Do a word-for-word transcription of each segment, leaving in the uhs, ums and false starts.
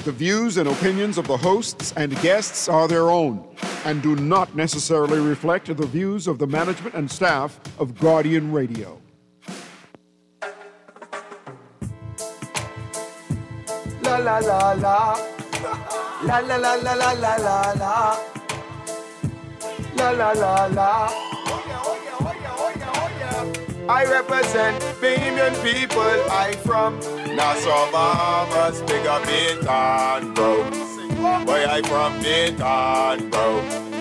The views and opinions of the hosts and guests are their own and do not necessarily reflect the views of the management and staff of Guardian Radio. La la la la. La la la la la la la la. La la la la. I represent Bahamian people. I from Nassau, Bahamas, big up Baytown, bro. Boy, I from Baytown, bro.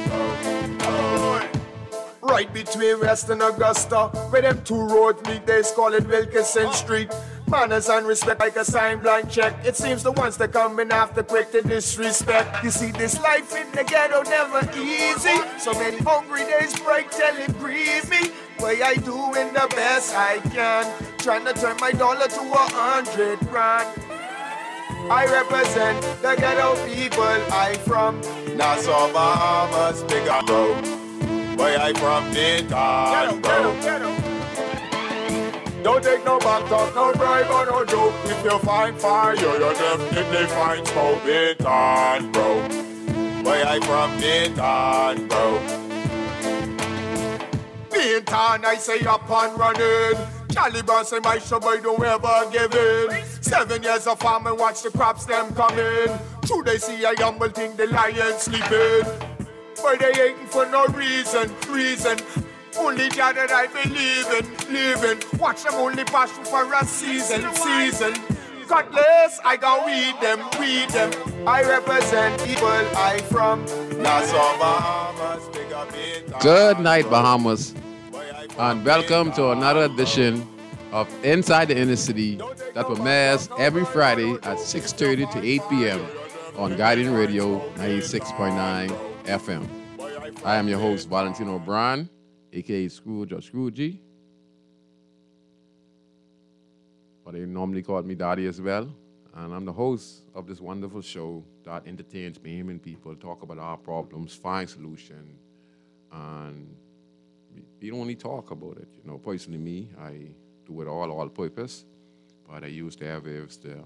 Right between West and Augusta, where them two roads meet, they call it Wilkinson Street. Manners and respect like a sign blank check. It seems the ones that coming after quick to disrespect. You see, this life in the ghetto never easy. So many hungry days break till it grieve me. Way I doing the best I can, trying to turn my dollar to a hundred grand. I represent the ghetto people. I from Nassau, Bahamas, big up, bro. Boy, I from Baytown, bro. Ghetto, ghetto. Don't take no back talk, no bribe or no joke. If you find fire, you definitely find smoke. Baytown, bro. Boy, I from Baytown, bro. Baytown, I say up and running. Caliban say my show boy don't ever give in. Seven years of farming, watch the crops them coming. True they see a humble thing, the lions sleeping. But they hating for no reason, reason. Only that that I believe in, living. Watch them only pass through for a season, season. Cutlass, I go weed them, weed them. I represent people I from Nassau, Bahamas. Big up Baytown. Good night, Bahamas, and welcome to another edition of Inside the Inner City that premieres every Friday at six thirty to eight p.m. on Guardian Radio ninety-six point nine F M. I am your host, Valentino O'Brien, a k a. Scrooge or Scroogey. But they normally call me Daddy as well. And I'm the host of this wonderful show that entertains Bahamian people, talk about our problems, find solutions, and we, we don't only talk about it. You know, personally me, I do it all, all purpose, but I use the airwaves to,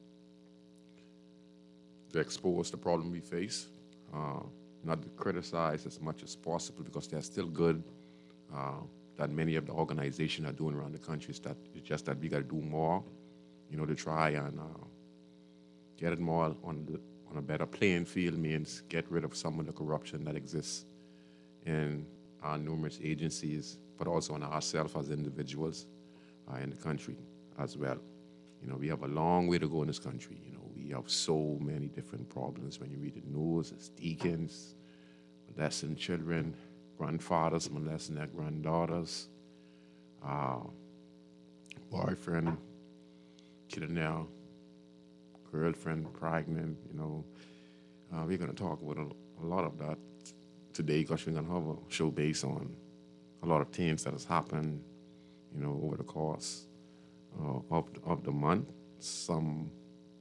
to expose the problem we face, uh, not to criticize as much as possible because they're still good. Uh, that many of the organizations are doing around the country. Is that it's just that we got to do more, you know, to try and uh, get it more on the, on a better playing field. Means get rid of some of the corruption that exists in our numerous agencies, but also in ourselves as individuals uh, in the country as well. You know, we have a long way to go in this country. You know, we have so many different problems. When you read the news, it's deacons, molesting children, grandfathers molesting their granddaughters, uh, boyfriend killing their girlfriend pregnant, you know. Uh, we're going to talk about a, a lot of that today because we're going to have a show based on a lot of things that has happened, you know, over the course uh, of, of the month. Some,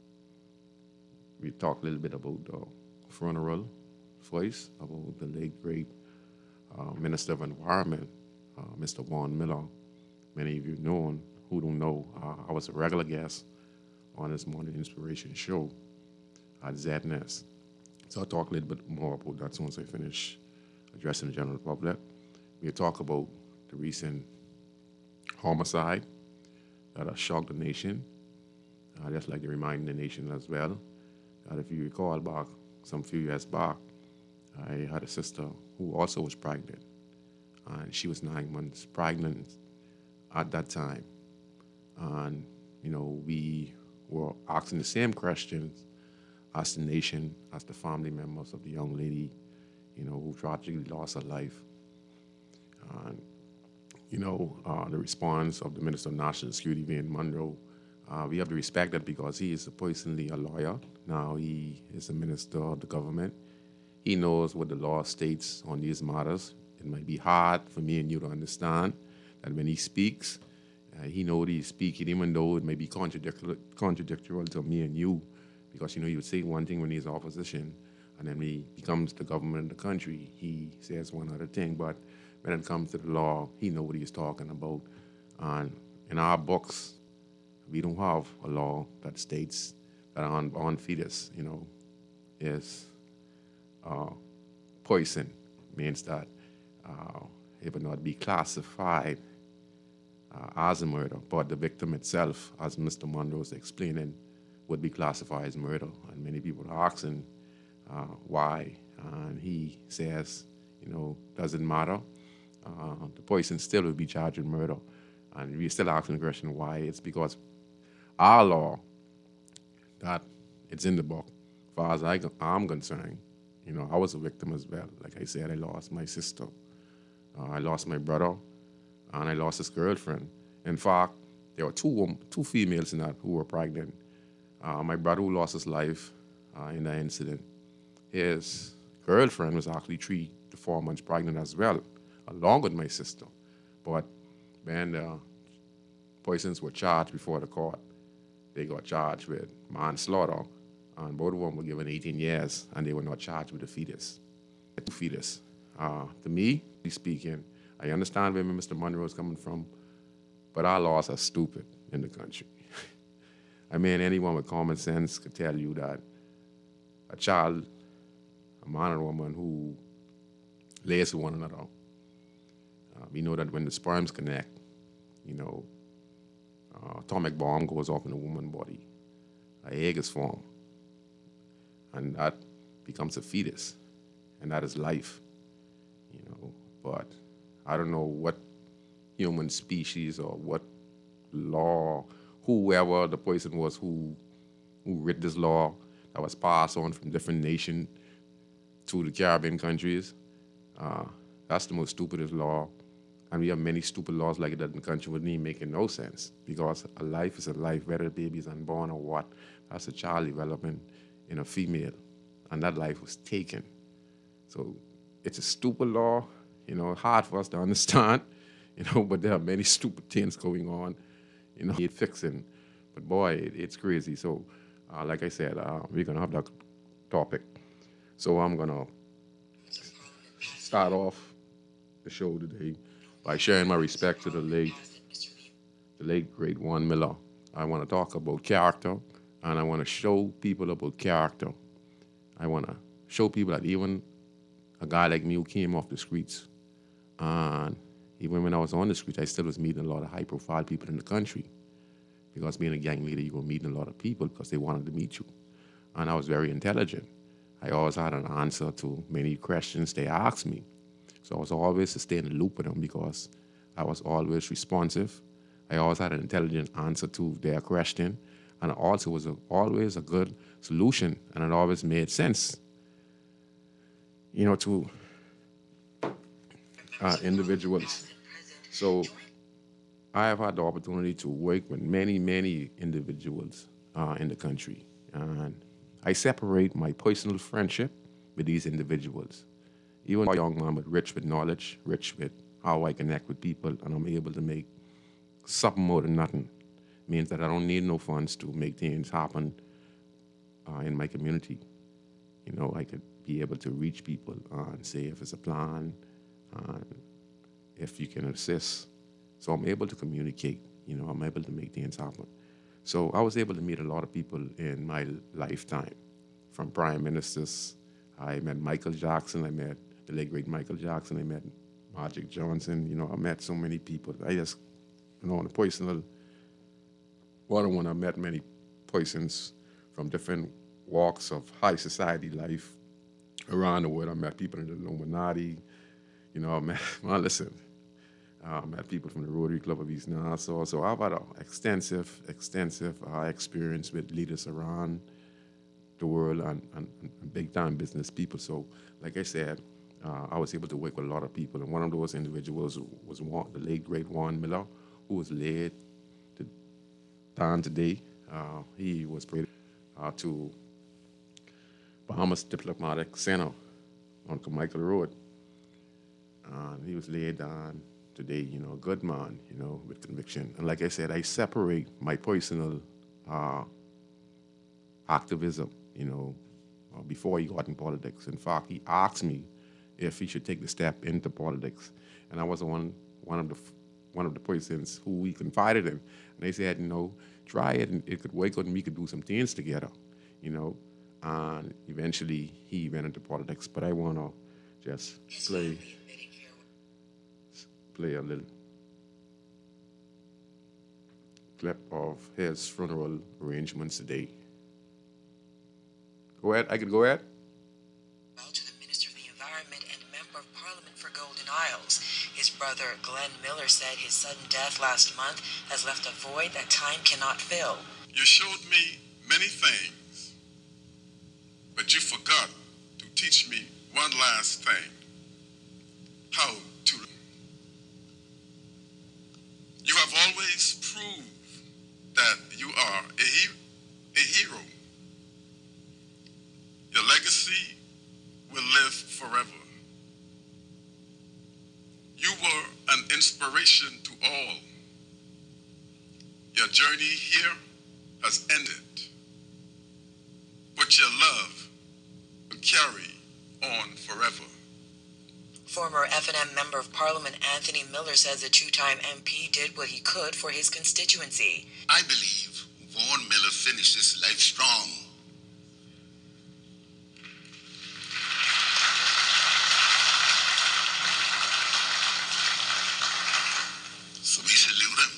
we talk a little bit about the funeral voice, about the late, great Uh, Minister of Environment, uh, Mister Vaughn Miller. Many of you know him. Who don't know, uh, I was a regular guest on this Morning Inspiration show at Z N S. So I'll talk a little bit more about that once I finish addressing the general public. We'll talk about the recent homicide that has shocked the nation. I uh, just like to remind the nation as well that if you recall back some few years back, I had a sister who also was pregnant, and she was nine months pregnant at that time. And, you know, we were asking the same questions as the nation, as the family members of the young lady, you know, who tragically lost her life. And, you know, uh, the response of the Minister of National Security, Wayne Monroe, uh, we have to respect that because he is personally a lawyer. Now he is a minister of the government. He knows what the law states on these matters. It might be hard for me and you to understand that when he speaks, uh, he knows he's speaking, even though it may be contradictory, contradictory to me and you, because, you know, he would say one thing when he's opposition, and then when he becomes the government of the country, he says one other thing. But when it comes to the law, he knows what he's talking about. And in our books, we don't have a law that states that unborn fetus, you know, is uh, poison, means that uh, it would not be classified uh, as a murder, but the victim itself, as Mister Monroe was explaining, would be classified as murder. And many people are asking uh, why, and he says, you know, doesn't matter. Uh, the person still will be charged with murder. And we're still asking the question why. It's because our law, that it's in the book, as far as I, I'm concerned, you know, I was a victim as well. Like I said, I lost my sister. Uh, I lost my brother, and I lost his girlfriend. In fact, there were two um, two females in that who were pregnant. Uh, my brother who lost his life uh, in that incident, his girlfriend was actually three to four months pregnant as well, along with my sister. But when the persons were charged before the court, they got charged with manslaughter, and both of them were given eighteen years, and they were not charged with the fetus. The fetus. Uh, to me, speaking, I understand where Mister Monroe is coming from, but our laws are stupid in the country. I mean, anyone with common sense could tell you that a child, a man or a woman who lays with one another, uh, we know that when the sperms connect, you know, uh, atomic bomb goes off in the woman's body, an egg is formed, and that becomes a fetus, and that is life, you know. But I don't know what human species or what law, whoever the person was who who wrote this law that was passed on from different nations to the Caribbean countries. Uh, that's the most stupidest law. And we have many stupid laws like that in the country wouldn't even make no sense, because a life is a life, whether the baby is unborn or what. That's a child development in a female, and that life was taken. So it's a stupid law, you know, hard for us to understand, you know, but there are many stupid things going on, you know, it's fixing. But boy, it, it's crazy. So uh, like I said, uh, we're gonna have that topic. So I'm gonna start off the show today by sharing my respect to the late, the late great Juan Miller. I want to talk about character, and I want to show people about character. I want to show people that even a guy like me who came off the streets, and even when I was on the streets, I still was meeting a lot of high-profile people in the country, because being a gang leader, you were meeting a lot of people because they wanted to meet you. And I was very intelligent. I always had an answer to many questions they asked me. So I was always to stay in the loop with them because I was always responsive. I always had an intelligent answer to their question, and it also was a, always a good solution, and it always made sense, you know, to uh, individuals. So I have had the opportunity to work with many, many individuals uh, in the country, and I separate my personal friendship with these individuals. Even a young man, but rich with knowledge, rich with how I connect with people, and I'm able to make something more than nothing. Means that I don't need no funds to make things happen uh, in my community. You know, I could be able to reach people uh, and say if it's a plan, uh, if you can assist. So I'm able to communicate. You know, I'm able to make things happen. So I was able to meet a lot of people in my lifetime, from prime ministers. I met Michael Jackson. I met the late great Michael Jackson. I met Magic Johnson. You know, I met so many people. I just, you know, on a personal one-on-one, I met many persons from different walks of high society life around the world. I met people in the Illuminati. You know, I met, well, listen, I met people from the Rotary Club of East Nassau. So I've had an extensive, extensive uh, experience with leaders around the world and, and, and big-time business people. So, like I said, uh, I was able to work with a lot of people. And one of those individuals was one, the late, great Juan Miller, who was laid to down today. Uh, he was brought uh, to Bahamas Diplomatic Center on Carmichael Road. And he was laid down today, you know, a good man, you know, with conviction. And like I said, I separate my personal uh, activism, you know, uh, before he got in politics. In fact, he asked me if he should take the step into politics. And I was one, one of the one of the persons who we confided in. And they said, you know, try it, and it could work out, and we could do some things together. you know, and eventually he went into politics. But I want to just play, play a little clip of his funeral arrangements today. Go ahead, I can go ahead. To the Minister of the Environment and Member of Parliament for Golden Isles. His brother, Glenn Miller, said his sudden death last month has left a void that time cannot fill. You showed me many things, but you forgot to teach me one last thing, how to. You have always proved that you are a, he- a hero. Your legacy will live forever. You were an inspiration to all. Your journey here has ended, but your love will carry on forever. Former F N M Member of Parliament Anthony Miller says the two-time M P did what he could for his constituency. I believe Vaughan Miller finished his life strong. So we salute him.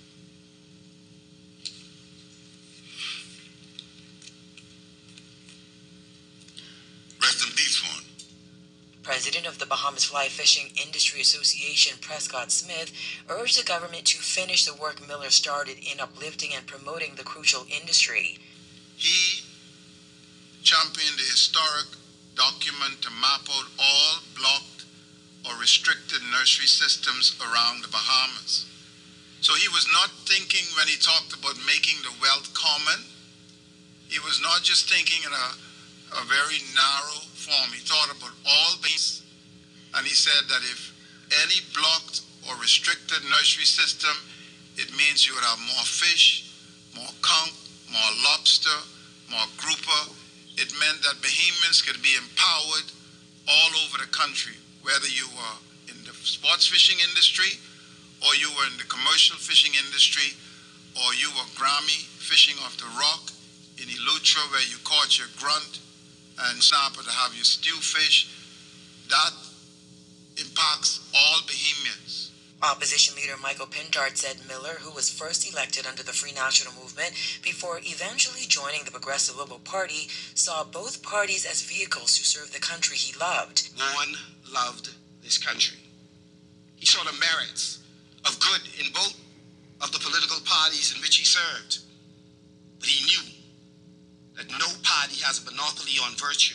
Rest in peace, Vaughan. President of the Bahamas Fly Fishing Industry Association, Prescott Smith, urged the government to finish the work Miller started in uplifting and promoting the crucial industry. He championed the historic document to map out all blocked or restricted nursery systems around the Bahamas. So he was not thinking when he talked about making the wealth common. He was not just thinking in a, a very narrow form. He thought about all things, and he said that if any blocked or restricted nursery system, it means you would have more fish, more conch, more lobster, more grouper. It meant that Bahamians could be empowered all over the country, whether you were in the sports fishing industry, or you were in the commercial fishing industry, or you were Grammy fishing off the rock in Eleuthera where you caught your grunt and snapper to have your stew fish. That impacts all Bahamians. Opposition leader Michael Pintard said Miller, who was first elected under the Free National Movement before eventually joining the Progressive Liberal Party, saw both parties as vehicles to serve the country he loved. Vaughan loved this country. He saw the merits of good in both of the political parties in which he served. But he knew that no party has a monopoly on virtue.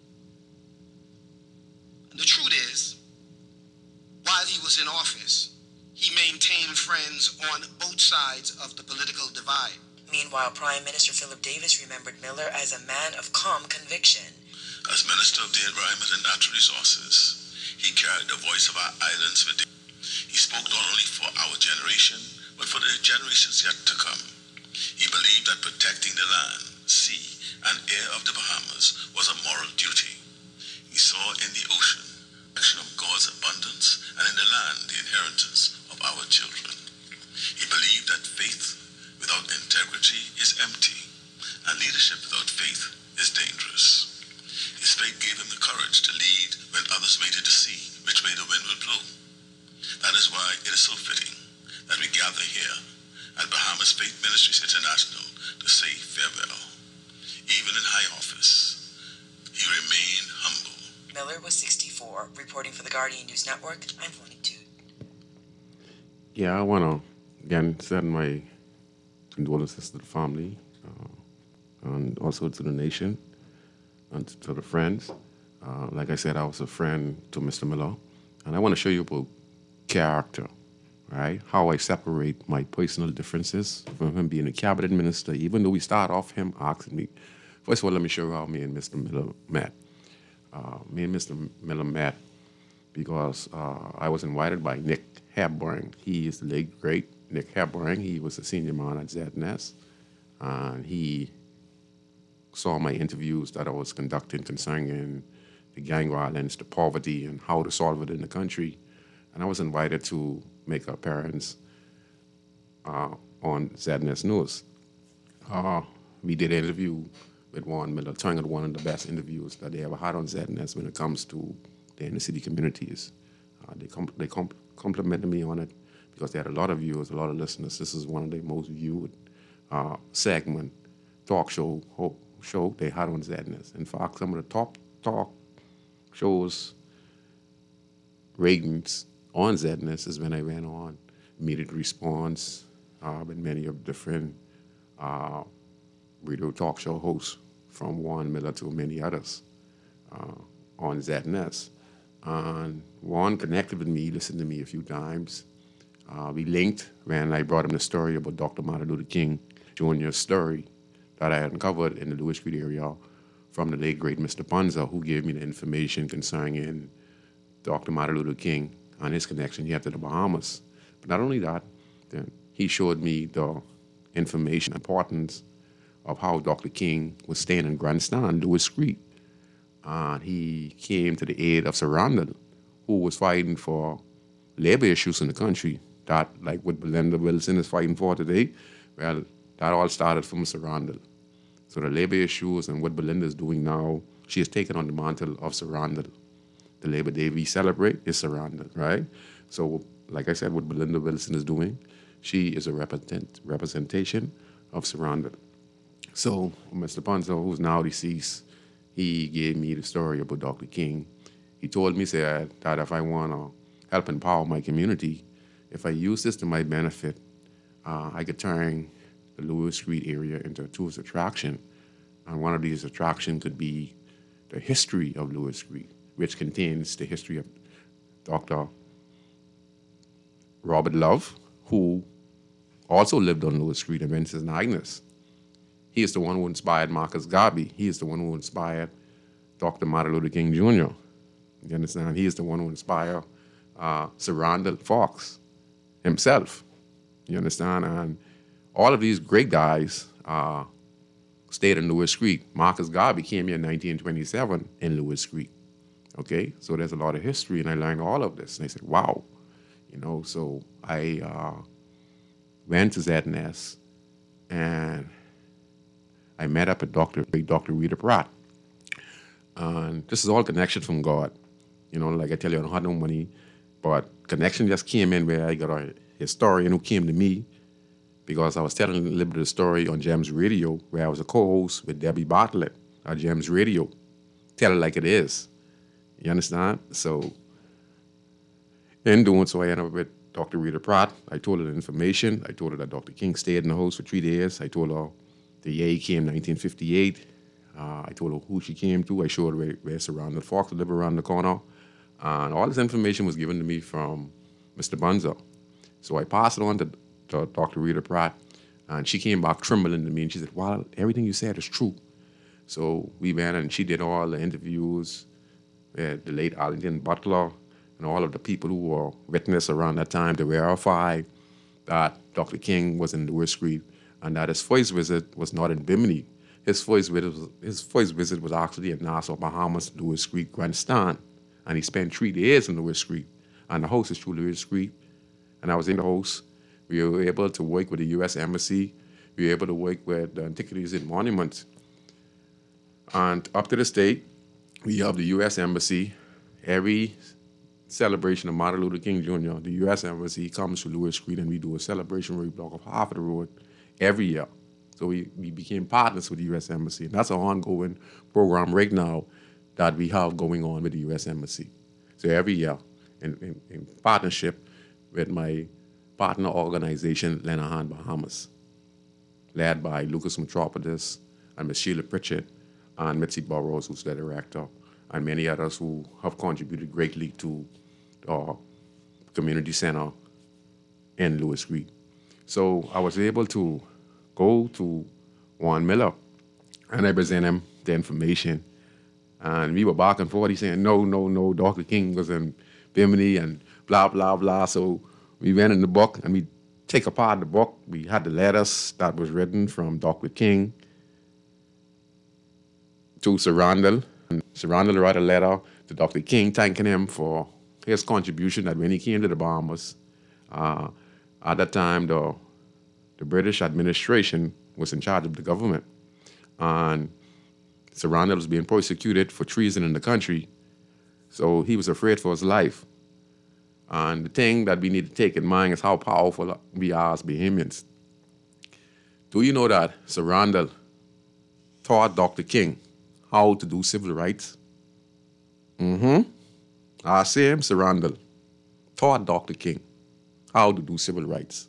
And the truth is, while he was in office, he maintained friends on both sides of the political divide. Meanwhile, Prime Minister Philip Davis remembered Miller as a man of calm conviction. As Minister of the Environment and Natural Resources, he carried the voice of our islands with him. He spoke not only for our generation, but for the generations yet to come. He believed that protecting the land, sea, and air of the Bahamas was a moral duty. He saw in the ocean the action of God's abundance, and in the land the inheritance of our children. He believed that faith without integrity is empty, and leadership without faith is dangerous. His faith gave him the courage to lead when others waited to see which way the wind will blow. That is why it is so fitting that we gather here at Bahamas Faith Ministries International to say farewell. Even in high office, he remained humble. Miller was sixty-four. Reporting for the Guardian News Network, I'm forty-two. Yeah, I want to, again, send my condolences to the family uh, and also to the nation and to the friends. Uh, like I said, I was a friend to Mister Miller, and I want to show you about character, right? How I separate my personal differences from him being a cabinet minister, even though we start off him asking me. First of all, let me show you how me and Mister Miller met. Uh, me and Mister Miller met because uh, I was invited by Nick Hepburn. He is the late, great Nick Hepburn. He was a senior man at Z N S, and he saw my interviews that I was conducting concerning the gang violence, the poverty, and how to solve it in the country. And I was invited to make an appearance uh, on Z N S News. Uh, we did an interview with Juan Miller, telling it one of the best interviews that they ever had on Z N S when it comes to the inner city communities. Uh, they com- they com- complimented me on it because they had a lot of viewers, a lot of listeners. This is one of the most viewed uh, segment talk show ho- show they had on Z N S. In fact, some of the top talk shows ratings on Z N S is when I went on immediate response uh, with many of different uh, radio talk show hosts from Juan Miller to many others uh, on Z N S. And Juan connected with me, listened to me a few times. Uh, we linked when I brought him the story about Doctor Martin Luther King Junior's story that I had uncovered in the Lewis Street area from the late, great Mister Panza, who gave me the information concerning Doctor Martin Luther King and his connection here to the Bahamas. But not only that, then he showed me the information, importance of how Doctor King was staying in Grandstand, Lewis Street. And he came to the aid of Sir Randall, who was fighting for labor issues in the country, that, like what Belinda Wilson is fighting for today, well, that all started from Sir Randall. So the labor issues and what Belinda is doing now, she has taken on the mantle of Sir Randall. The Labor Day we celebrate is Sir Randall, right? So, like I said, what Belinda Wilson is doing, she is a represent, representation of Sir Randall. So Mister Panzo, who's now deceased, he gave me the story about Doctor King. He told me, said, that if I want to help empower my community, if I use this to my benefit, uh, I could turn the Lewis Street area into a tourist attraction. And one of these attractions could be the history of Lewis Street, which contains the history of Doctor Robert Love, who also lived on Lewis Street and went to Agnes. He is the one who inspired Marcus Garvey. He is the one who inspired Doctor Martin Luther King Junior You understand? He is the one who inspired uh, Sir Randall Fox himself. You understand? And all of these great guys uh, stayed in Lewis Street. Marcus Garvey came here in nineteen twenty-seven in Lewis Street. Okay? So there's a lot of history, and I learned all of this. And I said, wow. You know, so I uh, went to Z N S, and I met up with Doctor Doctor Rita Pratt. And this is all connection from God. You know, like I tell you, I don't have no money, but connection just came in where I got a historian who came to me because I was telling a little bit of the story on Gems Radio, where I was a co-host with Debbie Bartlett at Gems Radio. Tell it like it is. You understand? So in doing so, I ended up with Doctor Rita Pratt. I told her the information. I told her that Doctor King stayed in the house for three days. I told her the year he came in nineteen fifty-eight. Uh, I told her who she came to. I showed her where, where Sir Randall Fox lived around the corner. And all this information was given to me from Mister Bunza. So I passed it on to, to Doctor Rita Pratt, and she came back trembling to me, and she said, well, everything you said is true. So we went, and she did all the interviews with the late Arlington Butler and all of the people who were witness around that time to verify that Doctor King was in Lewis Street and that his first visit was not in Bimini. His first visit was, his first visit was actually in Nassau, Bahamas, Lewis Street, Grandstand. And he spent three days in Lewis Street. And the house is through Lewis Street. And I was in the house. We were able to work with the U S Embassy. We were able to work with the Antiquities and Monuments. And up to this date, we have the U S Embassy. Every celebration of Martin Luther King Junior, the U S Embassy comes to Lewis Street, and we do a celebration where we block off half of the road every year. So we, we became partners with the U S Embassy. And that's an ongoing program right now that we have going on with the U S Embassy. So every year, in, in, in partnership with my partner organization, Lenahan Bahamas, led by Lucas Metropolis and Miss Sheila Pritchett and Mitzi Burrows, who's the director, and many others who have contributed greatly to our community center in Lewis Street. So I was able to go to Juan Miller, and I present him the information. And we were back and forth. He's saying, no, no, no, Doctor King was in Bimini and blah, blah, blah. So we went in the book, and we take apart the book. We had the letters that was written from Doctor King to Sir Randall. And Sir Randall wrote a letter to Doctor King thanking him for his contribution, that when he came to the Bahamas, uh, at that time, the, the British administration was in charge of the government. And Sir Randall was being persecuted for treason in the country, so he was afraid for his life. And the thing that we need to take in mind is how powerful we are as Bahamians. Do you know that Sir Randall taught Doctor King how to do civil rights? Mm-hmm. Our same Sir Randall taught Doctor King how to do civil rights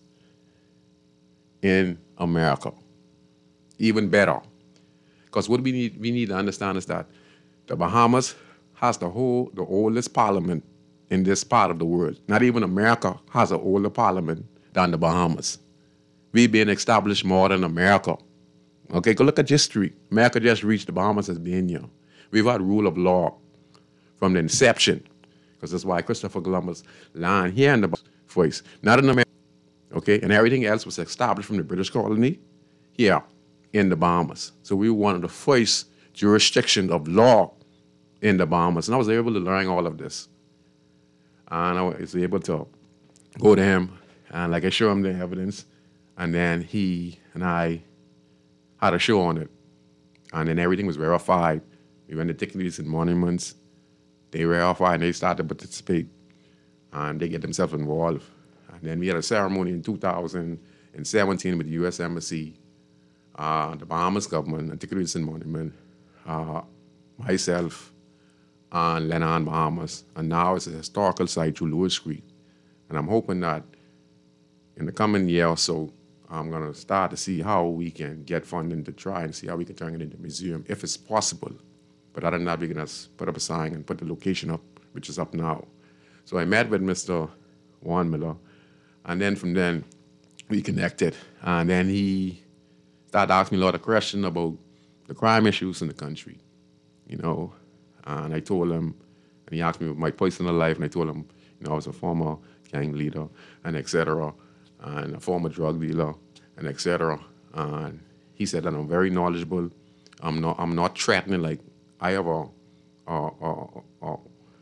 in America. Even better. Because what we need, we need to understand is that the Bahamas has the whole, the oldest parliament in this part of the world. Not even America has an older parliament than the Bahamas. We've been established more than America. Okay, go look at history. America just reached the Bahamas as being here. We've had rule of law from the inception, because that's why Christopher Columbus landed here in the Bahamas first, not in America. Okay, and everything else was established from the British colony here in the Bahamas. So we were one of the first jurisdictions of law in the Bahamas, and I was able to learn all of this. And I was able to go to him, and like I show him the evidence, and then he and I had a show on it, and then everything was verified. We went to Antiquities and Monuments. They verified, and they started to participate, and they get themselves involved. And then we had a ceremony in two thousand seventeen with the U S Embassy, uh, the Bahamas government, Antiquities and Monuments, uh, myself, and Lennon, Bahamas. And now it's a historical site through Lewis Street. And I'm hoping that in the coming year or so, I'm going to start to see how we can get funding to try and see how we can turn it into a museum, if it's possible. But other than that, we're going to put up a sign and put the location up, which is up now. So I met with Mister Juan Miller, and then from then, we connected. And then he started asking me a lot of questions about the crime issues in the country, you know. And I told him, and he asked me about my personal life, and I told him, you know, I was a former gang leader, and et cetera, and a former drug dealer, and et cetera. And he said that I'm very knowledgeable. I'm not, I'm not threatening. Like, I have a, a, a, a,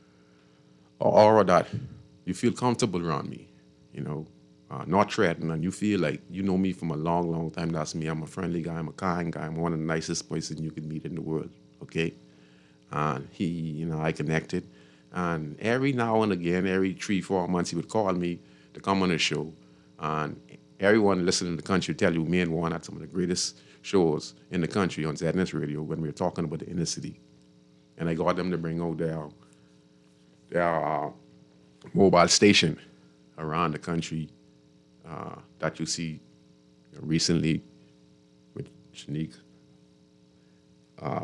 a aura that you feel comfortable around me, you know, uh, not threatening, and you feel like you know me from a long, long time. That's me. I'm a friendly guy. I'm a kind guy. I'm one of the nicest person you could meet in the world, okay? And he, you know, I connected. And every now and again, every three, four months, he would call me to come on the show. And everyone listening in the country would tell you, me and Juan had some of the greatest shows in the country on Z N S Radio when we were talking about the inner city. And I got them to bring out their, their uh, mobile station around the country uh, that you see recently with Shanique uh,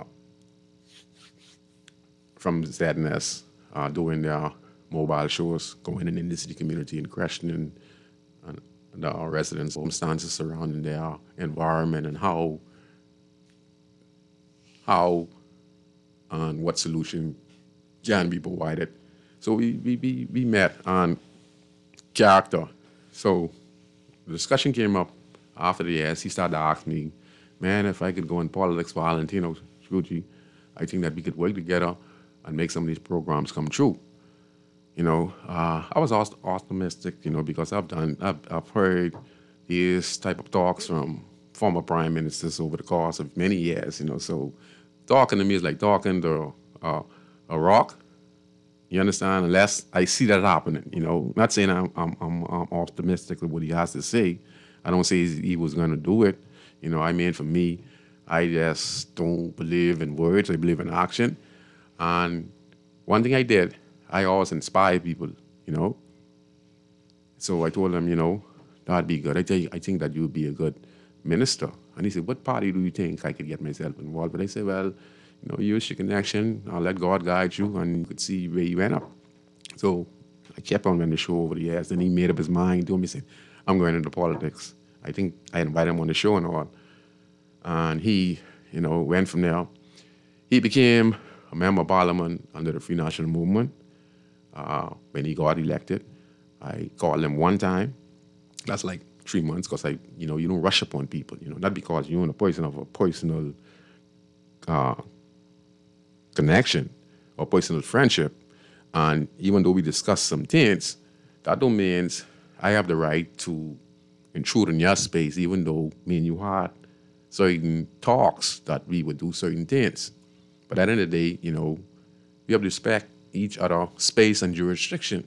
from Z N S uh, doing their mobile shows, going in the inner city community and questioning and the residents' circumstances surrounding their environment and how, how and what solution can be provided. So we, we, we, we met on character. So the discussion came up after the years. He started to ask me, man, if I could go in politics for Valentino Scrooge, I think that we could work together and make some of these programs come true. You know, uh, I was optimistic, you know, because I've done, I've, I've heard these type of talks from former prime ministers over the course of many years, you know. So talking to me is like talking to uh, a rock. You understand? Unless I see that happening, you know. Not saying I'm, I'm, I'm, I'm optimistic with what he has to say. I don't say he was going to do it. You know, I mean, for me, I just don't believe in words. I believe in action. And one thing I did, I always inspire people, you know. So I told him, you know, that'd be good. I tell you, I think that you would be a good minister. And he said, what party do you think I could get myself involved? But I said, well, you know, use your connection. I'll let God guide you, and you could see where you end up. So I kept on on the show over the years. Then he made up his mind. Told me, said, I'm going into politics. I think I invited him on the show and all. And he, you know, went from there. He became a member of parliament under the Free National Movement. Uh, when he got elected, I called him one time. That's like three months, because I, you know, you don't rush upon people, you know, not because you're in a person of a personal uh, connection or personal friendship. And even though we discuss some things, that don't mean I have the right to intrude in your space, even though me and you had certain talks that we would do certain things. But at the end of the day, you know, we have to respect each other space and jurisdiction.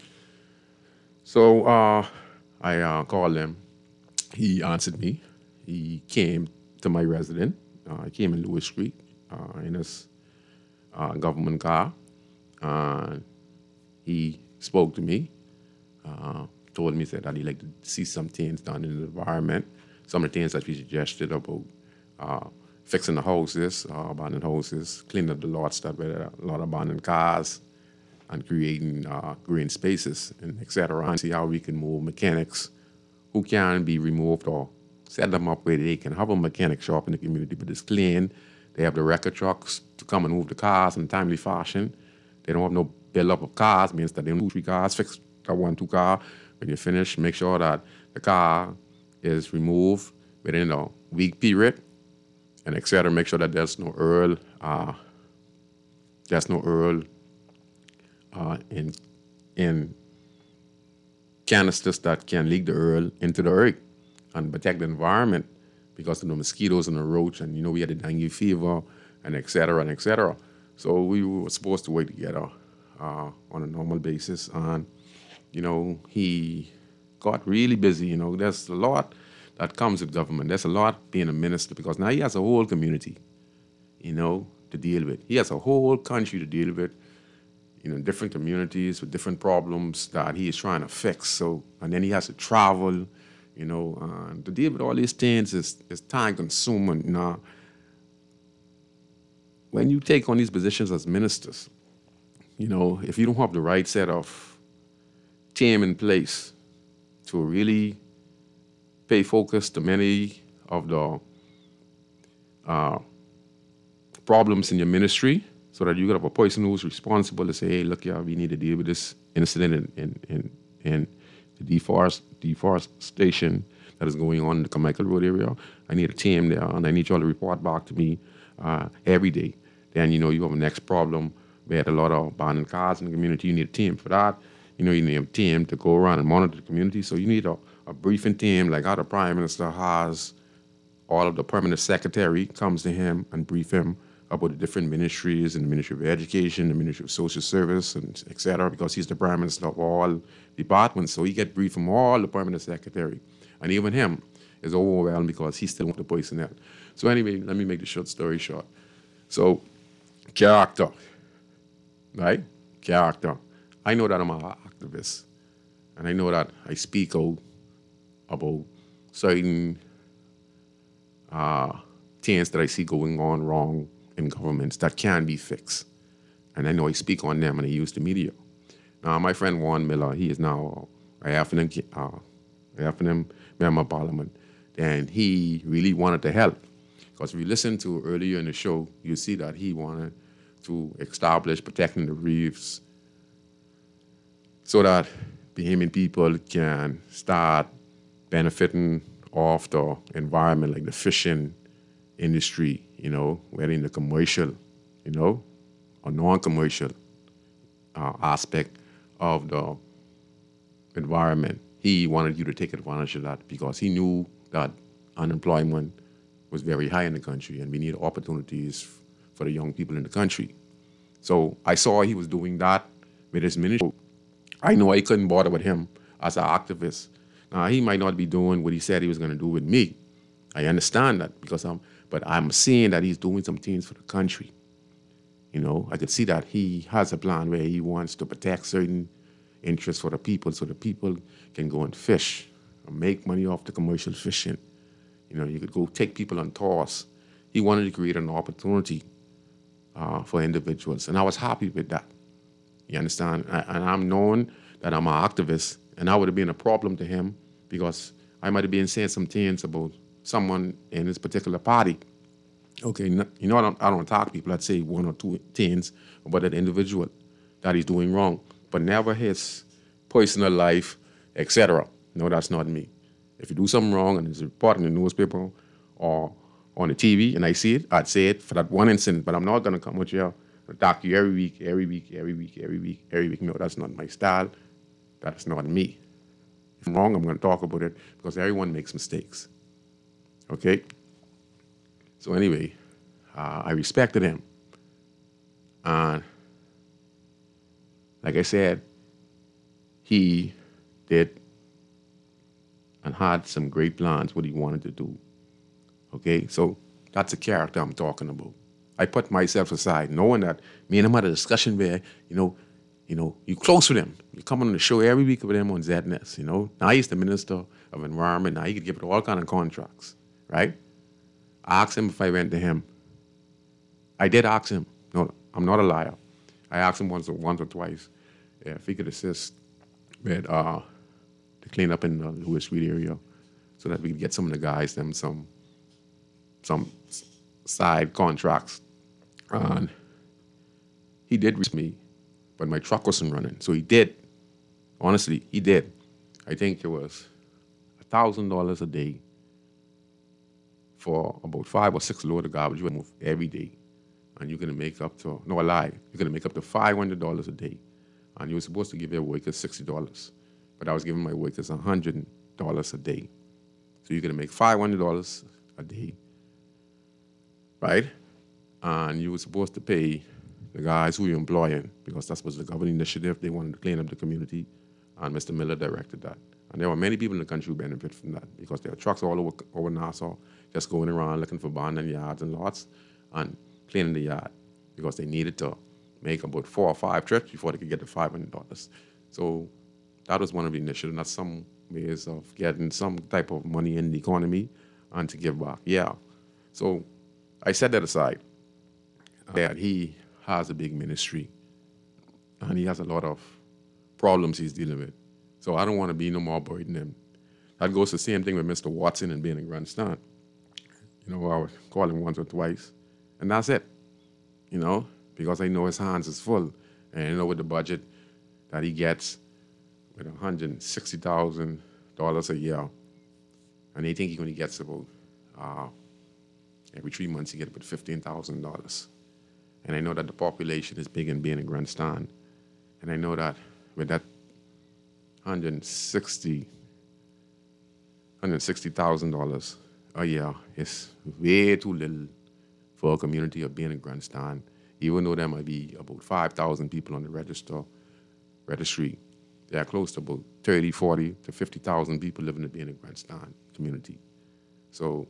So uh, I uh, called him. He answered me. He came to my residence. Uh, he came in Lewis Street uh, in his uh, government car. Uh, he spoke to me, uh, told me said that he'd like to see some things done in the environment, some of the things that we suggested about uh, fixing the houses, uh, abandoned houses, cleaning up the lots that were a lot of abandoned cars, and creating uh, green spaces, and et cetera, and see how we can move mechanics who can be removed or set them up where they can have a mechanic shop in the community, but it's clean. They have the record trucks to come and move the cars in a timely fashion. They don't have no build-up of cars, means that they don't three cars, fix that one, two car. When you finish, make sure that the car is removed within a week period, and et cetera. Make sure that there's no oil, uh, there's no oil uh, in in canisters that can leak the oil into the earth and protect the environment because of the mosquitoes and the roach, and you know we had the dengue fever, and et cetera, and et cetera. So we were supposed to work together uh, on a normal basis, and you know he got really busy. You know, there's a lot that comes with government. There's a lot being a minister because now he has a whole community, you know, to deal with. He has a whole country to deal with, you know, different communities with different problems that he is trying to fix. So, and then he has to travel, you know, uh, to deal with all these things is, is time consuming. Now, when you take on these positions as ministers, you know, if you don't have the right set of team in place to really pay focus to many of the uh, problems in your ministry, so that you could have a person who's responsible to say, hey, look, yeah, we need to deal with this incident in, in, in, in the deforest, deforestation that is going on in the Carmichael Road area. I need a team there, and I need you all to report back to me uh, every day. Then, you know, you have a next problem. We had a lot of abandoned cars in the community. You need a team for that. You know, you need a team to go around and monitor the community. So you need a, a briefing team, like how the Prime Minister has all of the permanent secretary comes to him and brief him about the different ministries, and the Ministry of Education, the Ministry of Social Service, and et cetera, because he's the Prime Minister of all departments. So he get briefed from all the permanent secretary. And even him is overwhelmed because he still wants the personnel. So anyway, let me make the short story short. So character, right? Character. I know that I'm an activist, and I know that I speak out about certain uh, things that I see going on wrong in governments that can be fixed. And I know I speak on them, and I use the media. Now, my friend Warren Miller, he is now a Afghan uh, Afghan member of parliament, and he really wanted to help. Because if you listen to earlier in the show, you see that he wanted to establish protecting the reefs so that Bahamian people can start benefiting off the environment, like the fishing industry, you know, whether in the commercial, you know, or non-commercial uh, aspect of the environment. He wanted you to take advantage of that because he knew that unemployment was very high in the country and we need opportunities for the young people in the country. So I saw he was doing that with his ministry. I know I couldn't bother with him as an activist. Now, he might not be doing what he said he was going to do with me. I understand that because I'm, but I'm seeing that he's doing some things for the country. You know, I could see that he has a plan where he wants to protect certain interests for the people so the people can go and fish and make money off the commercial fishing. You know, you could go take people on tours. He wanted to create an opportunity uh, for individuals, and I was happy with that. You understand? I, and I'm known that I'm an activist, and I would have been a problem to him because I might have been saying some things about someone in this particular party. Okay, you know, I don't, I don't attack people. I'd say one or two things about that individual that he's doing wrong, but never his personal life, et cetera. No, that's not me. If you do something wrong and it's reported in the newspaper or on the T V and I see it, I'd say it for that one incident, but I'm not going to come with you and attack you every week, every week, every week, every week, every week. No, that's not my style. That's not me. If I'm wrong, I'm going to talk about it because everyone makes mistakes. Okay? So anyway, uh, I respected him. And like I said, he did and had some great plans what he wanted to do. Okay, so that's the character I'm talking about. I put myself aside, knowing that me and him had a discussion where, you know, you know, you close with him. You come on the show every week with him on Z N S, you know. Now he's the Minister of Environment. Now he could give it all kind of contracts, right? I asked him if I went to him. I did ask him. No, I'm not a liar. I asked him once or, once or twice if he could assist with uh, the cleanup in the Lewis Street area so that we could get some of the guys, them some some side contracts. And he did reach me, but my truck wasn't running. So he did. Honestly, he did. I think it was one thousand dollars a day for about five or six load of garbage we move every day. And you're going to make up to, no, a lie, you're going to make up to five hundred dollars a day. And you were supposed to give your workers sixty dollars. But I was giving my workers one hundred dollars a day. So you're going to make five hundred dollars a day, right? And you were supposed to pay the guys who you're employing, because that was the government initiative. They wanted to clean up the community, and Mister Miller directed that. And there were many people in the country who benefit from that, because there are trucks all over, over Nassau just going around looking for abandoned yards and lots and cleaning the yard, because they needed to make about four or five trips before they could get the five hundred dollars. So that was one of the initiatives. That's some ways of getting some type of money in the economy and to give back. Yeah. So I set that aside. That he has a big ministry, and he has a lot of problems he's dealing with. So I don't want to be no more burden him. That goes the same thing with Mister Watson and being a grandstand. You know, I would call him once or twice, and that's it. You know, because I know his hands is full, and I know with the budget that he gets with one hundred sixty thousand dollars a year, and they think he only gets about uh, every three months he gets about fifteen thousand dollars. And I know that the population is big in being a grandstand. And I know that with that one hundred sixty thousand dollars a year is way too little for a community of being a grandstand. Even though there might be about five thousand people on the register, registry, there are close to about thirty, forty to fifty thousand people living in being a grandstand community. So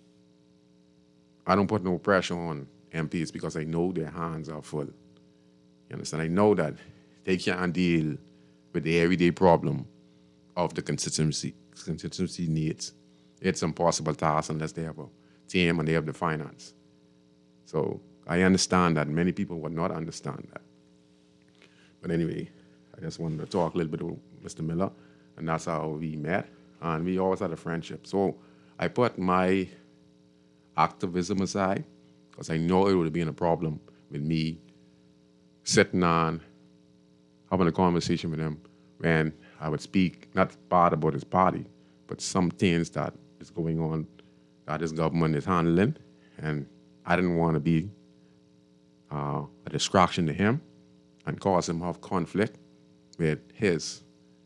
I don't put no pressure on M Ps because I know their hands are full. You understand? I know that they can't deal with the everyday problem of the constituency. Constituency needs. It's an impossible task unless they have a team and they have the finance. So I understand that many people would not understand that. But anyway, I just wanted to talk a little bit about Mister Miller, and that's how we met, and we always had a friendship. So I put my activism aside, because I know it would have been a problem with me sitting on, having a conversation with him when I would speak, not bad about his party, but some things that is going on that his government is handling, and I didn't want to be uh, a distraction to him and cause him to have conflict with his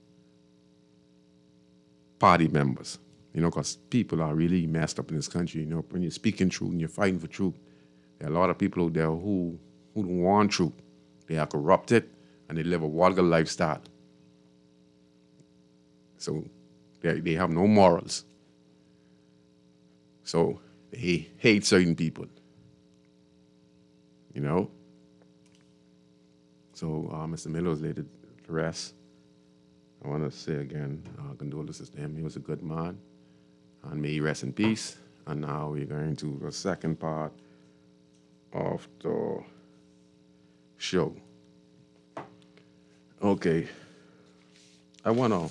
party members. You know, because people are really messed up in this country. You know, when you're speaking truth and you're fighting for truth, there are a lot of people out there who, who don't want truth. They are corrupted and they live a vulgar lifestyle. So they, they have no morals. So they hate certain people. You know? So uh, Mister Miller was laid to rest. I want to say again, uh, condolences to him. He was a good man. And may he rest in peace. And now we're going to the second part of the show. Okay. I want to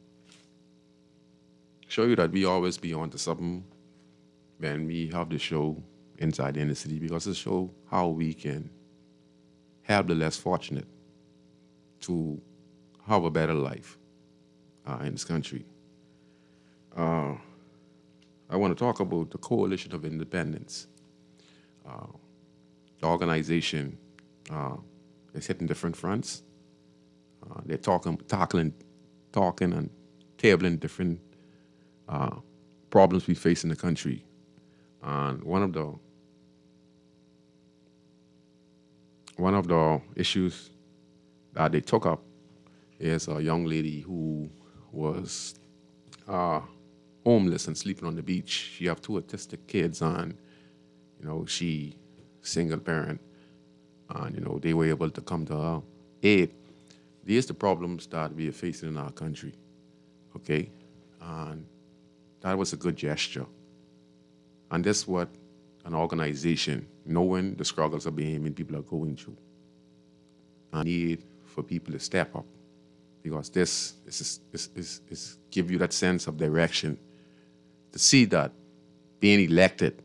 show you that we always be on to something when we have the show inside the inner city, because it shows how we can help the less fortunate to have a better life uh, in this country. Uh, I want to talk about the Coalition of Independence. Uh, the organization uh, is hitting different fronts. Uh, they're talking, tackling, talking and tabling different uh, problems we face in the country. And one of the one of the issues that they took up is a young lady who was uh, homeless and sleeping on the beach. She have two autistic kids, and you know she single parent, and you know they were able to come to her aid. These are the problems that we are facing in our country, okay? And that was a good gesture. And that's what an organization, knowing the struggles of Bahamian people are going through, I need for people to step up, because this is, is, is, is give you that sense of direction, to see that being elected,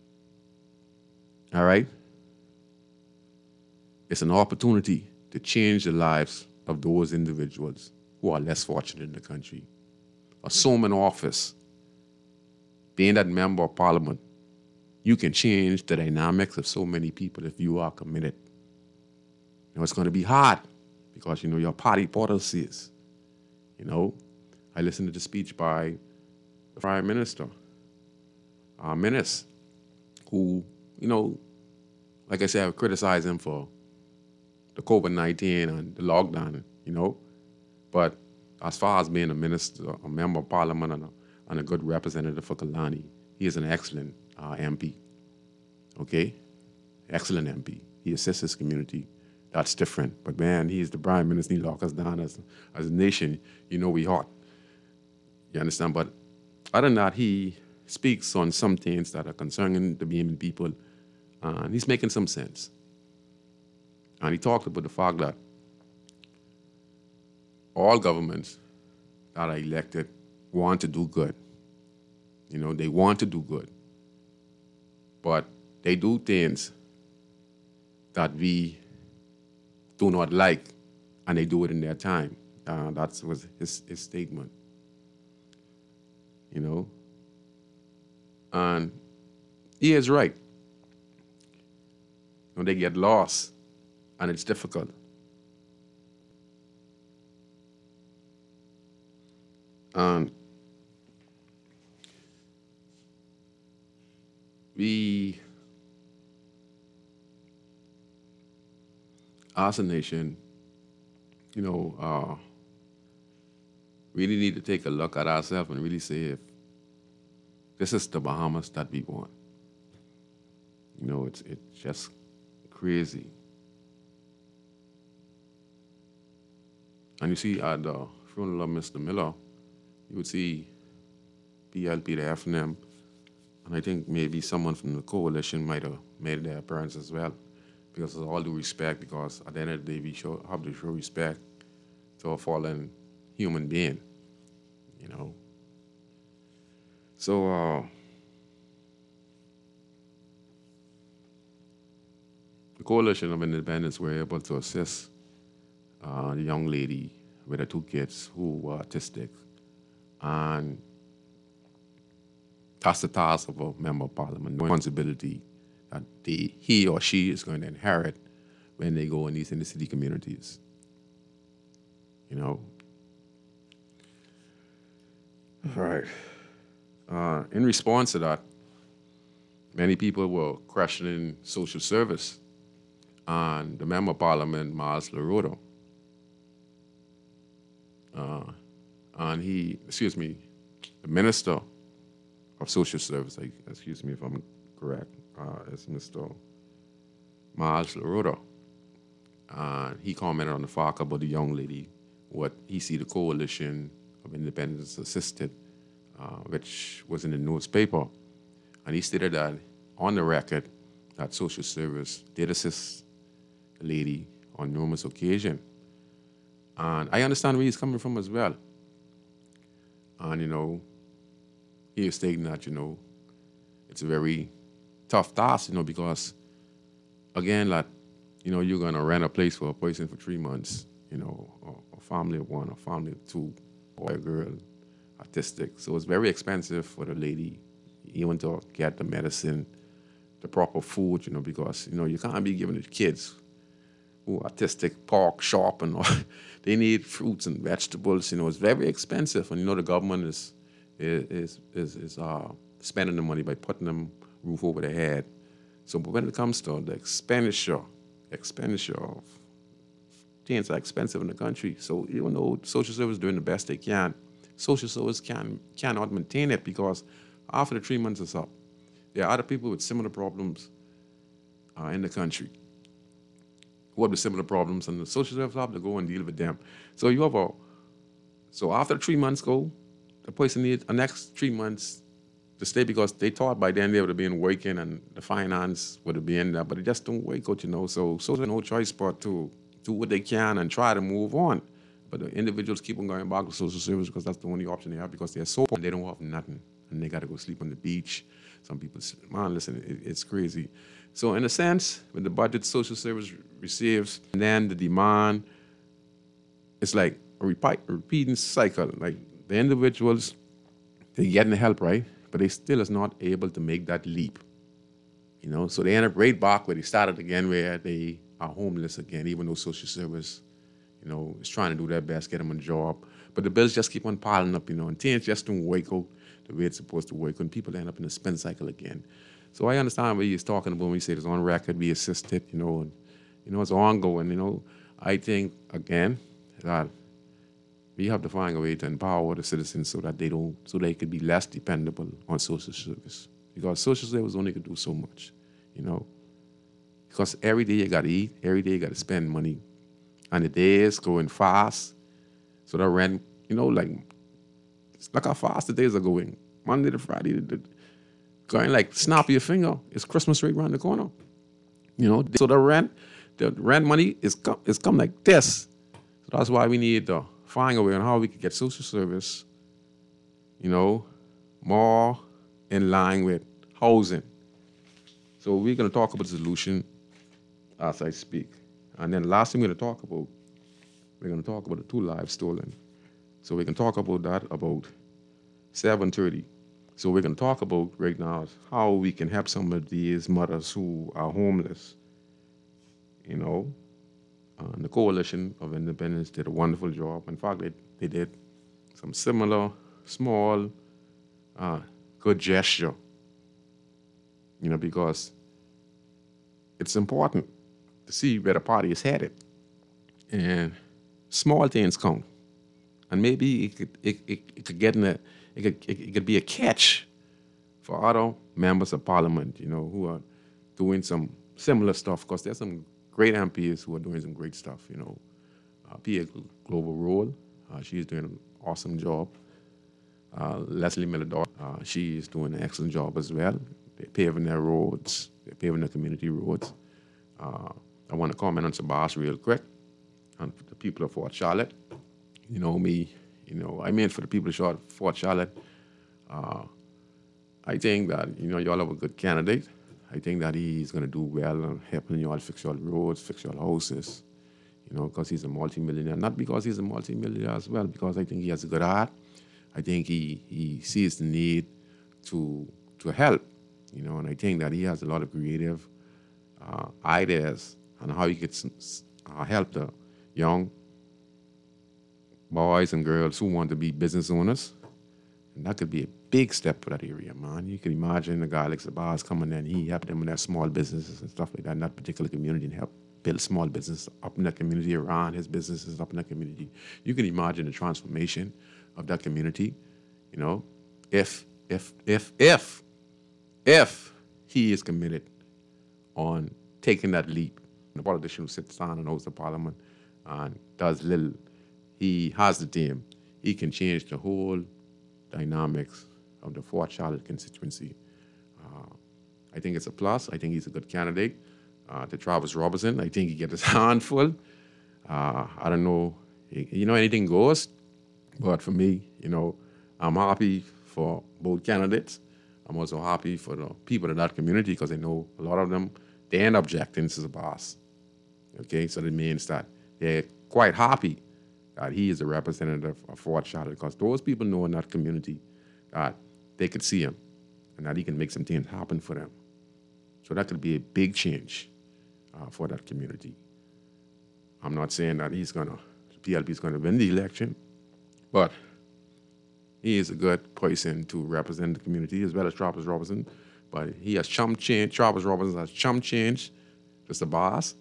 all right, it's an opportunity to change the lives of those individuals who are less fortunate in the country. Assuming office, being that member of parliament, you can change the dynamics of so many people if you are committed. You know, it's going to be hard because, you know, your party policies. You know, I listened to the speech by the Prime Minister, uh, Menace, who, you know, like I said, I criticize him for the COVID nineteen and the lockdown, you know. But as far as being a minister, a member of parliament, and a, and a good representative for Kalani, he is an excellent uh, M P, okay? Excellent M P. He assists his community. That's different. But man, he's the prime minister. He lock us down as, as a nation. You know we hot. You understand? But other than that, he speaks on some things that are concerning the Bahamian people, and he's making some sense. And he talked about the fact that all governments that are elected want to do good. You know, they want to do good. But they do things that we do not like, and they do it in their time. Uh, that was his, his statement. You know? And he is right. You know, they get lost. And it's difficult. And we, as a nation, you know, uh, really need to take a look at ourselves and really say if this is the Bahamas that we want. You know, it's, it's just crazy. And you see at the funeral of Mister Miller, you would see P L P, the F N M, and I think maybe someone from the coalition might have made their appearance as well, because with all due respect, because at the end of the day, we show, have to show respect to a fallen human being, you know. So, uh, the Coalition of Independence were able to assist Uh, the young lady with her two kids who were autistic. And that's the task of a member of parliament, the responsibility that they, he or she is going to inherit when they go in these inner city communities. You know? All right. Uh, in response to that, many people were questioning social service. And the member of parliament, Miles LaRoda, Uh, and he, excuse me, the Minister of Social Service, I, excuse me if I'm correct, uh, is Mister Miles LaRoda. And he commented on the fact about the young lady, what he see the Coalition of Independence assisted, uh, which was in the newspaper. And he stated that on the record that social service did assist the lady on numerous occasions. And I understand where he's coming from as well. And, you know, he is stating that, you know, it's a very tough task, you know, because, again, like, you know, you're going to rent a place for a person for three months, you know, or a family of one, a family of two, boy, girl, autistic. So it's very expensive for the lady, even to get the medicine, the proper food, you know, because, you know, you can't be giving the kids who are autistic pork, shop, and all. They need fruits and vegetables. You know, it's very expensive. And, you know, the government is is is, is uh, spending the money by putting them roof over their head. So but when it comes to the expenditure, expenditure of things are expensive in the country. So even though social service is doing the best they can, social service can, cannot maintain it because after the three months is up, there are other people with similar problems uh, in the country who have the similar problems, and the social service have to go and deal with them. So you have a, so after the three months go, the person needs the next three months to stay because they thought by then they would have been working and the finance would have been there, but it just don't work out, you know. So so there's no choice but to do what they can and try to move on. But the individuals keep on going back to social service because that's the only option they have because they're so poor and they don't have nothing and they got to go sleep on the beach. Some people say, man, listen, it, it's crazy. So in a sense, when the budget social service receives, and then the demand, it's like a repeat, repeating cycle. Like the individuals, they're getting the help, right? But they still is not able to make that leap. You know, so they end up right back where they started again, where they are homeless again, even though social service, you know, is trying to do their best, get them a job. But the bills just keep on piling up, you know, and things just don't work out the way it's supposed to work, and people end up in a spin cycle again. So I understand what he's talking about when he says it's on record, be assisted, you know, and, you know, it's ongoing, you know. I think, again, that we have to find a way to empower the citizens so that they don't, so they could be less dependable on social service. Because social service only could do so much, you know. Because every day you got to eat, every day you got to spend money. And the days going fast. So the rent, you know, like, look how fast the days are going. Monday to Friday, the, the, going like snap your finger. It's Christmas right around the corner. You know, so the rent, the rent money is come, is come like this. So that's why we need to find a way on how we can get social service, you know, more in line with housing. So we're going to talk about the solution as I speak. And then last thing we're going to talk about, we're going to talk about the two lives stolen. So we can talk about that about seven thirty. So we're going to talk about right now how we can help some of these mothers who are homeless. You know, uh, the Coalition of Independence did a wonderful job. In fact, they, they did some similar, small, uh, good gesture. You know, because it's important to see where the party is headed. And small things count. And maybe it could, it, it, it could get in a, it could, it, it could be a catch for other members of parliament, you know, who are doing some similar stuff, because there's some great M Ps who are doing some great stuff, you know. Uh, Pia Global Rule, uh, she's doing an awesome job. Uh, Leslie Miller, uh, she is doing an excellent job as well. They're paving their roads, they're paving their community roads. Uh, I want to comment on Sabas real quick, and for the people of Fort Charlotte. You know me, you know, I mean for the people of Fort Charlotte, uh, I think that, you know, y'all have a good candidate. I think that he's going to do well in helping y'all fix your roads, fix your houses, you know, because he's a multimillionaire. Not because he's a multimillionaire as well, because I think he has a good heart. I think he, he sees the need to to help, you know, and I think that he has a lot of creative uh, ideas on how he could uh, help the young boys and girls who want to be business owners. And that could be a big step for that area, man. You can imagine a guy like Sabas coming in, he helped them with their small businesses and stuff like that in that particular community, and help build small business up in that community, around his businesses up in that community. You can imagine the transformation of that community, you know, if, if, if, if, if he is committed on taking that leap. The politician who sits down and hosts the parliament and does little, he has the team. He can change the whole dynamics of the Fort Charlotte constituency. Uh, I think it's a plus. I think he's a good candidate. Uh, to Travis Robertson, I think he gets his hand full. Uh, I don't know, you know, anything goes. But for me, you know, I'm happy for both candidates. I'm also happy for the people in that community, because I know a lot of them, they end up objecting to the boss. Okay, so that means that they're quite happy that he is a representative of Fort Charlotte, because those people know in that community that they could see him and that he can make some things happen for them. So that could be a big change uh, for that community. I'm not saying that he's gonna, P L P is gonna win the election, but he is a good person to represent the community, as well as Travis Robertson. But he has chump change, Travis Robertson has chump change, just the boss.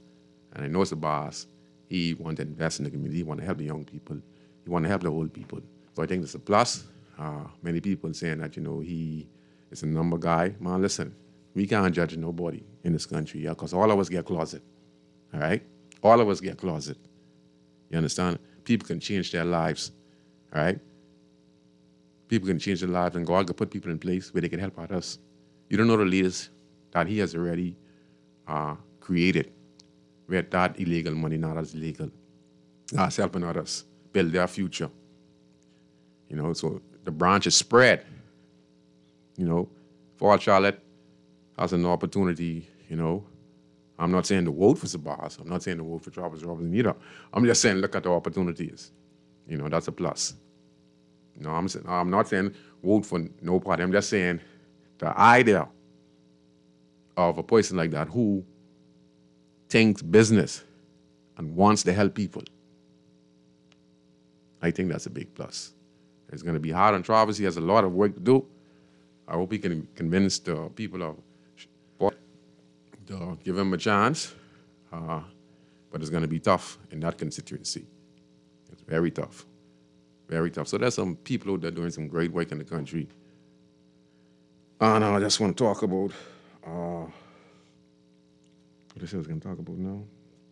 And I know it's a boss. He want to invest in the community. He want to help the young people. He want to help the old people. So I think it's a plus. Uh, many people saying that, you know, he is a number guy. Man, listen, we can't judge nobody in this country, yeah, because all of us get closet, all right? All of us get closet. You understand? People can change their lives, all right? People can change their lives, and God can put people in place where they can help others. You don't know the leaders that he has already uh, created, where that illegal money not as illegal. That's helping others build their future. You know, so the branch is spread. You know, Fort Charlotte has an opportunity, you know. I'm not saying to vote for Sabas. I'm not saying to vote for Travis Robinson either. I'm just saying look at the opportunities. You know, that's a plus. You know, I'm, I'm not saying vote for no party. I'm just saying the idea of a person like that who thinks business and wants to help people, I think that's a big plus. It's going to be hard on Travis. He has a lot of work to do. I hope he can convince the people of to give him a chance, uh, but it's going to be tough in that constituency. It's very tough, very tough. So there's some people out there doing some great work in the country. And I just want to talk about, uh, what is I was going to talk about now?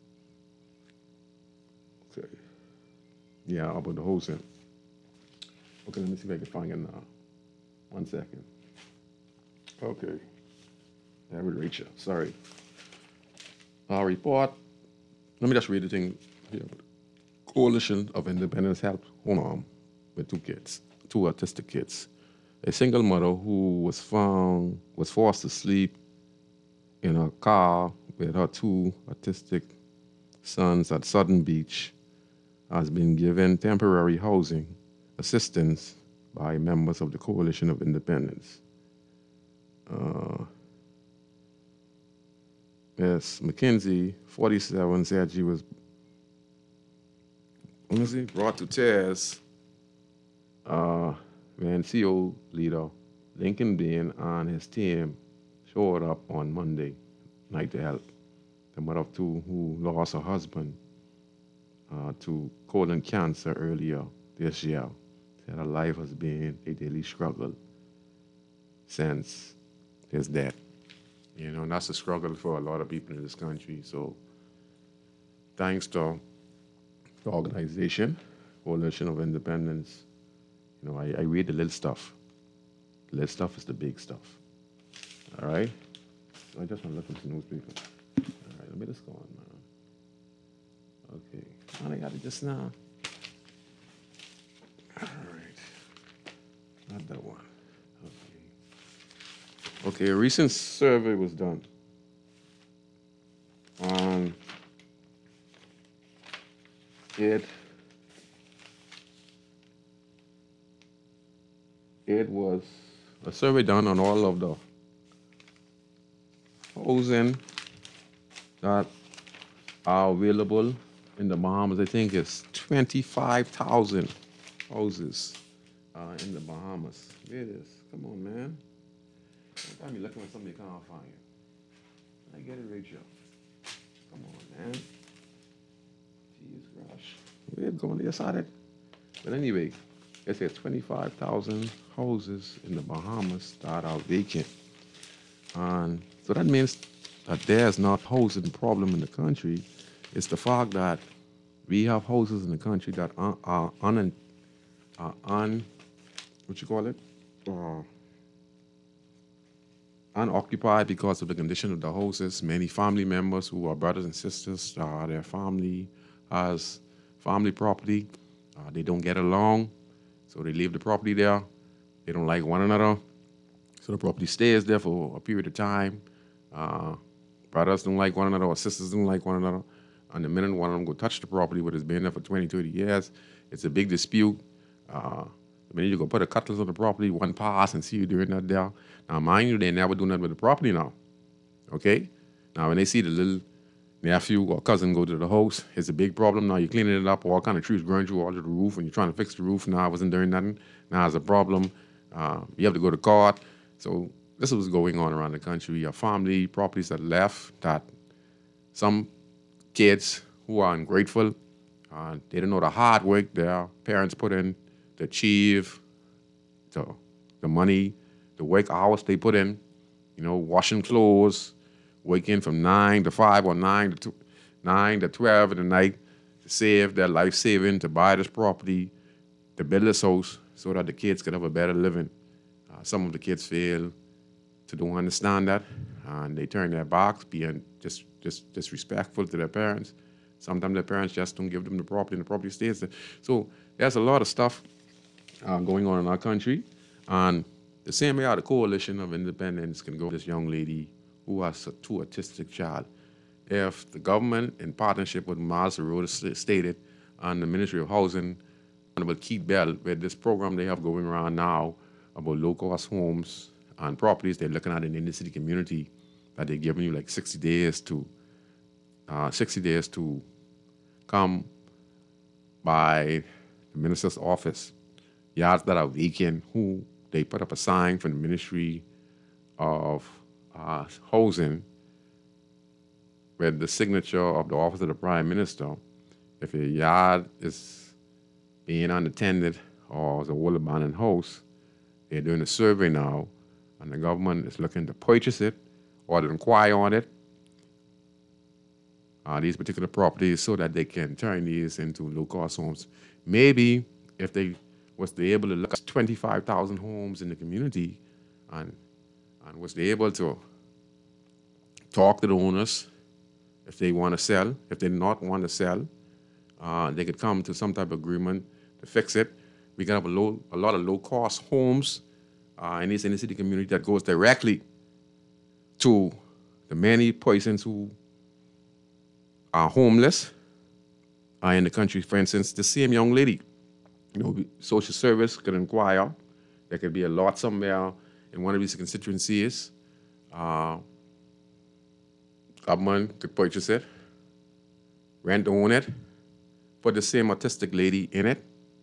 Okay. Yeah, about the wholesale. Okay, let me see if I can find it now. One second. Okay. That would reach you. Sorry. Our report. Let me just read the thing here. Coalition of Independence helped one mom with two kids, two autistic kids. A single mother who was found was forced to sleep in a car with her two autistic sons at Southern Beach has been given temporary housing assistance by members of the Coalition of Independence. Uh, Yes, McKenzie, forty-seven, said she was, what was he, brought to tears uh, when C O leader Lincoln Bain and his team showed up on Monday night to help the mother of two who lost her husband uh, to colon cancer earlier this year. Said her life has been a daily struggle since his death. You know, and that's a struggle for a lot of people in this country. So thanks to the organization, Coalition of Independence, you know, I, I read the little stuff. The little stuff is the big stuff. All right? So I just want to look at the newspaper. All right, let me just go on, man. Okay. And I got it just now. All right. Not that one. Okay, a recent survey was done on it. It was a survey done on all of the housing that are available in the Bahamas. I think it's twenty-five thousand houses uh, in the Bahamas. There it is. Come on, man. Sometimes you're looking for something you can't find. I get it, Rachel. Come on, man. Jeez, gosh. We're going to get it. But anyway, it says twenty-five thousand houses in the Bahamas that are vacant. And so that means that there's not housing problem in the country. It's the fact that we have houses in the country that are, are un, are un, what you call it? Uh, unoccupied because of the condition of the houses. Many family members who are brothers and sisters, uh, their family has family property. Uh, they don't get along, so they leave the property there. They don't like one another, so the property stays there for a period of time. Uh, brothers don't like one another, or sisters don't like one another. And the minute one of them go touch the property, but it's been there for twenty, thirty years, it's a big dispute. Uh, The minute you go put a cutlass on the property, one pass and see you doing that there. Now, mind you, they never do nothing with the property now, okay? Now, when they see the little nephew or cousin go to the house, it's a big problem. Now, you're cleaning it up, all kind of trees growing through all of the roof, and you're trying to fix the roof. Now, I wasn't doing nothing. Now, it's a problem. Uh, you have to go to court. So this is what's going on around the country. We have family properties that left that some kids who are ungrateful. Uh, they don't know the hard work their parents put in to achieve the, the money, the work hours they put in, you know, washing clothes, working from nine to five or nine to two, nine to twelve in the night to save their life saving, to buy this property, to build this house so that the kids could have a better living. Uh, some of the kids fail to don't understand that, and they turn their backs, being just, just disrespectful to their parents. Sometimes their parents just don't give them the property, and the property stays there. So there's a lot of stuff uh, going on in our country. And the same way how the Coalition of Independence can go, this young lady who has a two autistic child. If the government, in partnership with Miles Rhodes stated, and the Ministry of Housing, Honorable Keith Bell, with this program they have going around now about low-cost homes and properties they're looking at in the inner city community, that they're giving you like sixty days to uh, sixty days to come by the minister's office. Yards that are vacant, who they put up a sign from the Ministry of uh, Housing with the signature of the Office of the Prime Minister. If a yard is being unattended or is a whole abandoned house, they're doing a survey now, and the government is looking to purchase it or to inquire on it, uh, these particular properties, so that they can turn these into low-cost homes. Maybe if they was they able to look at twenty-five thousand homes in the community, and, and was they able to talk to the owners if they want to sell. If they not want to sell, uh, they could come to some type of agreement to fix it. We can have a, low, a lot of low-cost homes uh, in this inner city community that goes directly to the many persons who are homeless uh, in the country. For instance, the same young lady, you know, social service could inquire. There could be a lot somewhere in one of these constituencies. Uh, government could purchase it, rent own it, put the same autistic lady in it,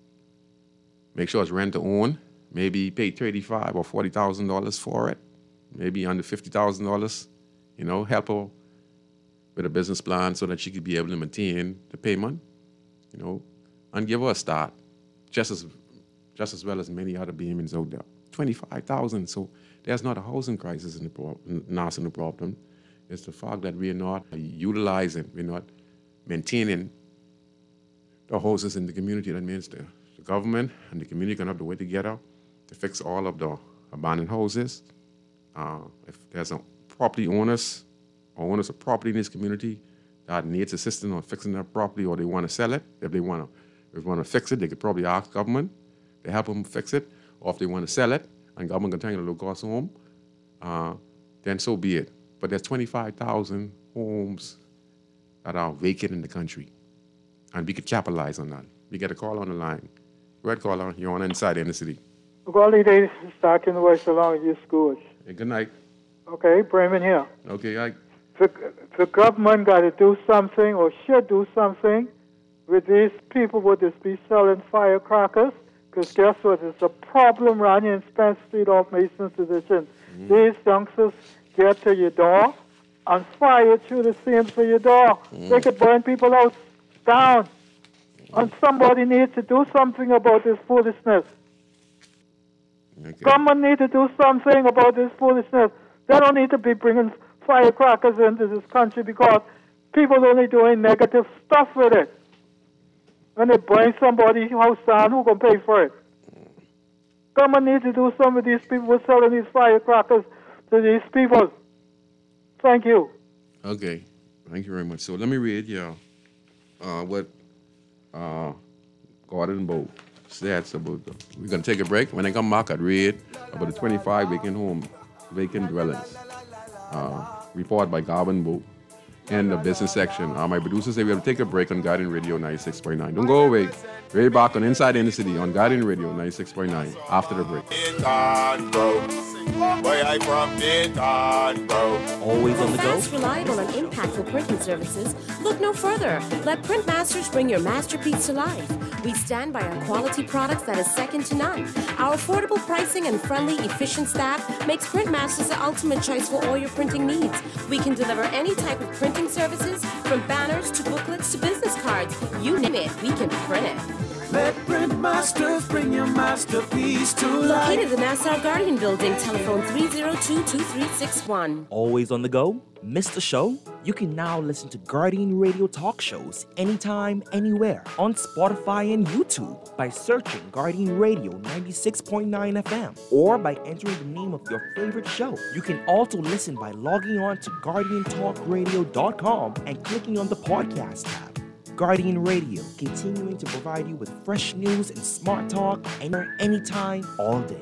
make sure it's rent to own, maybe pay thirty-five thousand or forty thousand dollars for it, maybe under fifty thousand dollars, you know, help her with a business plan so that she could be able to maintain the payment, you know, and give her a start, just as just as well as many other Bahamians out there. twenty-five thousand, so there's not a housing crisis in the pro- not in the problem. It's the fact that we're not utilizing, we're not maintaining the houses in the community. That means the, the government and the community can have to work together to fix all of the abandoned houses. Uh, if there's a property owners or owners of property in this community that needs assistance on fixing their property, or they want to sell it, if they want to if they want to fix it, they could probably ask government to help them fix it. Or if they want to sell it and government can turn it into a low-cost home, uh, then so be it. But there's twenty-five thousand homes that are vacant in the country, and we could capitalize on that. We get a call on the line. Go ahead, caller. You're on Inside Inner City. Good day, Stockton West along your schools. Hey, good night. Okay, Bremen here. Okay, I... The, the government got to do something, or should do something, with these people would just be selling firecrackers, because guess what? It's a problem running in Spence Street off Mason's Position. Mm. These youngsters get to your door and fire through the seams of your door. Mm. They could burn people out down. Mm. And somebody needs to do something about this foolishness. Okay. Government needs to do something about this foolishness. They don't need to be bringing firecrackers into this country, because people are only doing negative stuff with it. When they burn somebody's house down, who can pay for it? Government needs to do something with these people who are selling these firecrackers to these people. Thank you. Okay. Thank you very much. So let me read you uh, what uh, Gordon Bowe said about the, we're going to take a break. When I come back, I'd read about the twenty-five vacant home, vacant dwellings. Uh, report by Gordon Bowe in the business section. Uh, my producers say we have to take a break on Guardian Radio ninety-six point nine. Don't go away. We're back on Inside Inner City on Guardian Radio ninety-six point nine after the break. Where I from Dayton, bro. Always on the go. Fast, reliable, and impactful printing services? Look no further. Let Printmasters bring your masterpiece to life. We stand by our quality products that is second to none. Our affordable pricing and friendly, efficient staff makes Printmasters the ultimate choice for all your printing needs. We can deliver any type of printing services, from banners to booklets to business cards. You name it, we can print it. Let Printmasters bring your masterpiece to life. Located in the Nassau Guardian Building, telephone three oh two, two three six one. Always on the go? Missed the show? You can now listen to Guardian Radio talk shows anytime, anywhere on Spotify and YouTube by searching Guardian Radio ninety-six point nine F M or by entering the name of your favorite show. You can also listen by logging on to guardian talk radio dot com and clicking on the podcast tab. Guardian Radio, continuing to provide you with fresh news and smart talk anywhere, anytime, all day.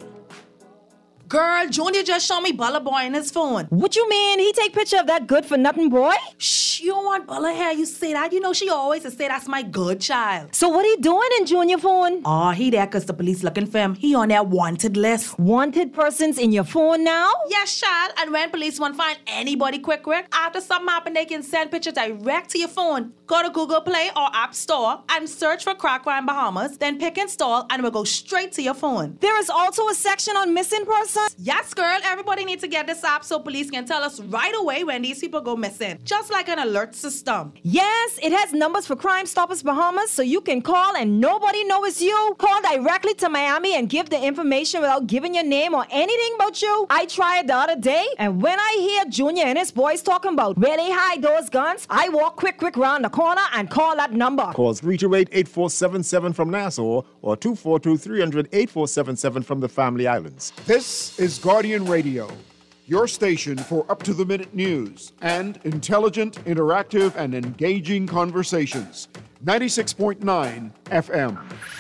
Girl, Junior just showed me Bella Boy in his phone. What you mean? He take picture of that good for nothing boy? Shh, you don't want Bella here. You say that. You know she always say that's my good child. So what he doing in Junior phone? Oh, he there because the police looking for him. He on their wanted list. Wanted persons in your phone now? Yes, child. And when police want to find anybody quick, quick, after something happen, they can send picture direct to your phone. Go to Google Play or App Store and search for Crack Crime Bahamas. Then pick install and it will go straight to your phone. There is also a section on missing persons? Yes, girl. Everybody needs to get this app so police can tell us right away when these people go missing. Just like an alert system. Yes, it has numbers for Crime Stoppers Bahamas so you can call and nobody knows it's you. Call directly to Miami and give the information without giving your name or anything about you. I tried the other day, and when I hear Junior and his boys talking about where they hide those guns, I walk quick, quick round the corner and call that number. Call three two eight, eight four seven seven from Nassau or two four two, three hundred, eight four seven seven from the Family Islands. This is Guardian Radio, your station for up-to-the-minute news and intelligent, interactive, and engaging conversations. ninety-six point nine F M.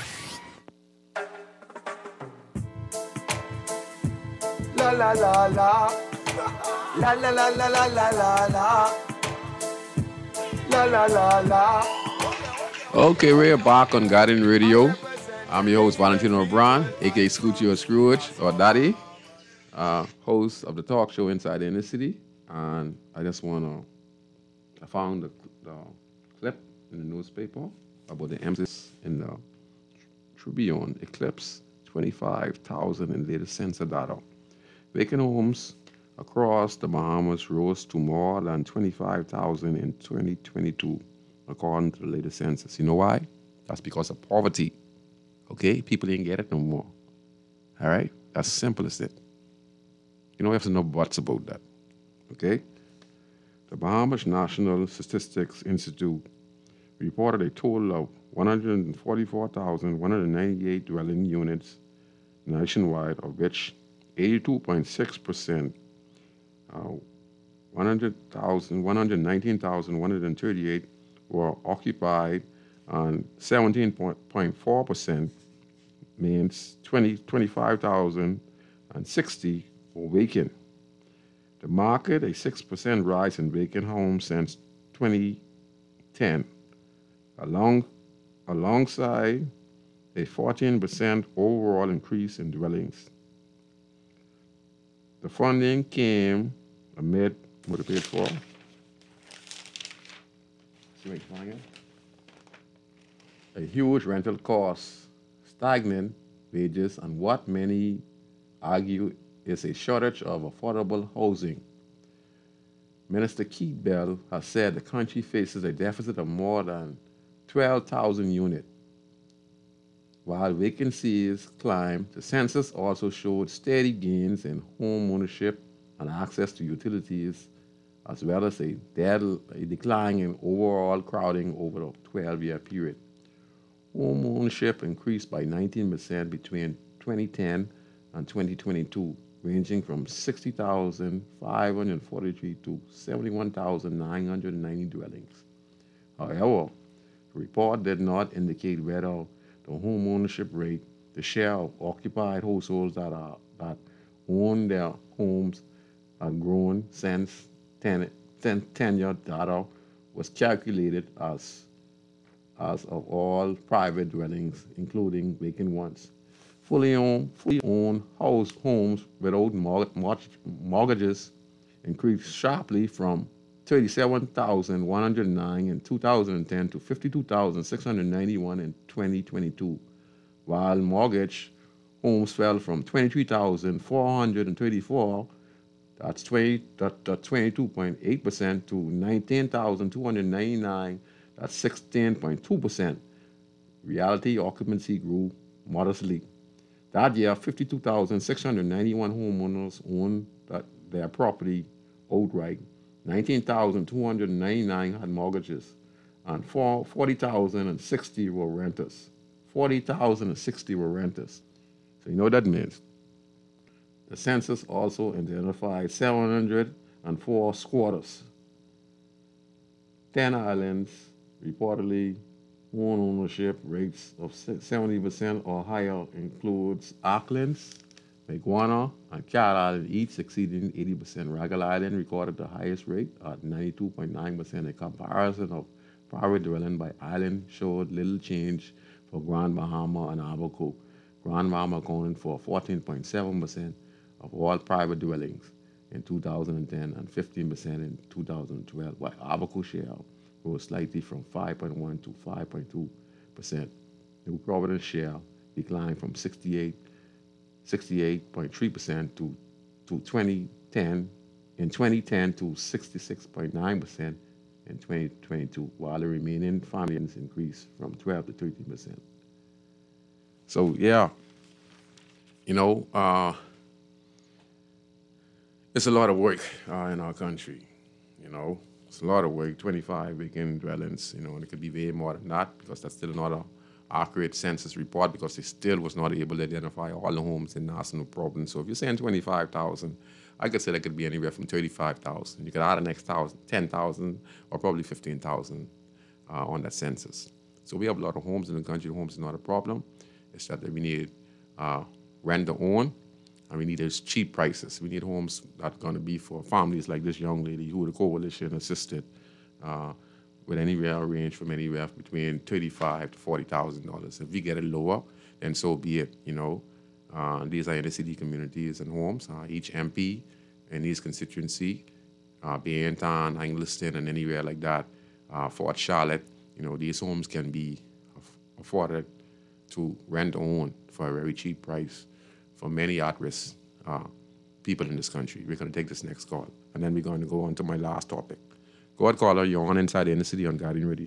La la la la. La la la la la la la la. La la la la. Okay, we're back on Guardian Radio. I'm your host, Valentino O'Brien, aka Scoochie or Scrooge or Daddy, uh, host of the talk show Inside the Inner City. And I just want to, I found the, the clip in the newspaper about the emphasis in the Tribune eclipse twenty-five thousand in latest census data. Vacant homes across the Bahamas rose to more than twenty-five thousand in twenty twenty-two, according to the latest census. You know why? That's because of poverty. Okay? People ain't get it no more. All right? That's simple as it. You don't have to know what's about that. Okay? The Bahamas National Statistics Institute reported a total of one hundred forty-four thousand, one hundred ninety-eight dwelling units nationwide, of which eighty-two point six percent, uh, one hundred thousand, one hundred nineteen thousand, one hundred thirty-eight were occupied, and seventeen point four percent means twenty, twenty-five thousand sixty were vacant. The market, a six percent rise in vacant homes since twenty ten, along, alongside a fourteen percent overall increase in dwellings. The funding came amid what it paid for. A huge rental costs, stagnant wages, and what many argue is a shortage of affordable housing. Minister Keith Bell has said the country faces a deficit of more than twelve thousand units. While vacancies climbed, the census also showed steady gains in home ownership and access to utilities, as well as a, dead, a decline in overall crowding over a twelve-year period. Home ownership increased by nineteen percent between twenty ten and twenty twenty-two, ranging from sixty thousand five hundred forty-three to seventy-one thousand nine hundred ninety dwellings. However, the report did not indicate whether the home ownership rate, the share of occupied households that are that own their homes, have grown since ten, ten, ten-year data was calculated as, as of all private dwellings, including vacant ones. fully owned, fully owned house homes without mortgage, mortgages increased sharply from thirty-seven thousand one hundred nine in two thousand ten to fifty-two thousand six hundred ninety-one in twenty twenty-two, while mortgage homes fell from twenty-three thousand four hundred thirty-four, that's twenty, that, that twenty-two point eight percent, to nineteen thousand two hundred ninety-nine, that's sixteen point two percent. Reality occupancy grew modestly. That year, fifty-two thousand six hundred ninety-one homeowners owned that, their property outright. nineteen thousand two hundred ninety-nine had mortgages, and forty thousand sixty were renters. forty thousand sixty were renters. So you know what that means. The census also identified seven hundred four squatters. ten islands reportedly own ownership rates of seventy percent or higher includes Auckland's, Maguana, and Cat Island, each exceeding eighty percent. Ragged Island recorded the highest rate at ninety-two point nine percent. A comparison of private dwelling by island showed little change for Grand Bahama and Abaco. Grand Bahama accounted for fourteen point seven percent of all private dwellings in two thousand ten and fifteen percent in two thousand twelve, while Abaco share rose slightly from five point one to five point two percent. New Providence share declined from sixty-eight point three percent to, to twenty ten in twenty ten to sixty-six point nine percent in twenty twenty-two, while the remaining families increased from twelve to thirteen percent. So yeah, you know, uh, it's a lot of work uh, in our country, you know. It's a lot of work, twenty-five vacant dwellings, you know, and it could be way more than that because that's still not an accurate census report because they still was not able to identify all the homes in Nassau Province. So if you're saying twenty-five thousand, I could say that could be anywhere from thirty-five thousand. You could add the next thousand, ten thousand, or probably fifteen thousand uh, on that census. So we have a lot of homes in the country. The homes is not a problem. It's that we need uh, rent to own, and we need those cheap prices. We need homes that are going to be for families like this young lady who the coalition assisted uh, with anywhere range from anywhere between thirty-five to forty thousand dollars. If we get it lower, then so be it. You know, uh, these are inner city communities and homes. Uh, each M P in each constituency, uh, Bainton, Angliston, and anywhere like that, uh, Fort Charlotte. You know, these homes can be aff- afforded to rent own for a very cheap price for many at-risk uh, people in this country. We're going to take this next call, and then we're going to go on to my last topic. Go ahead, caller. You're on Inside the Inner City on Guardian Radio.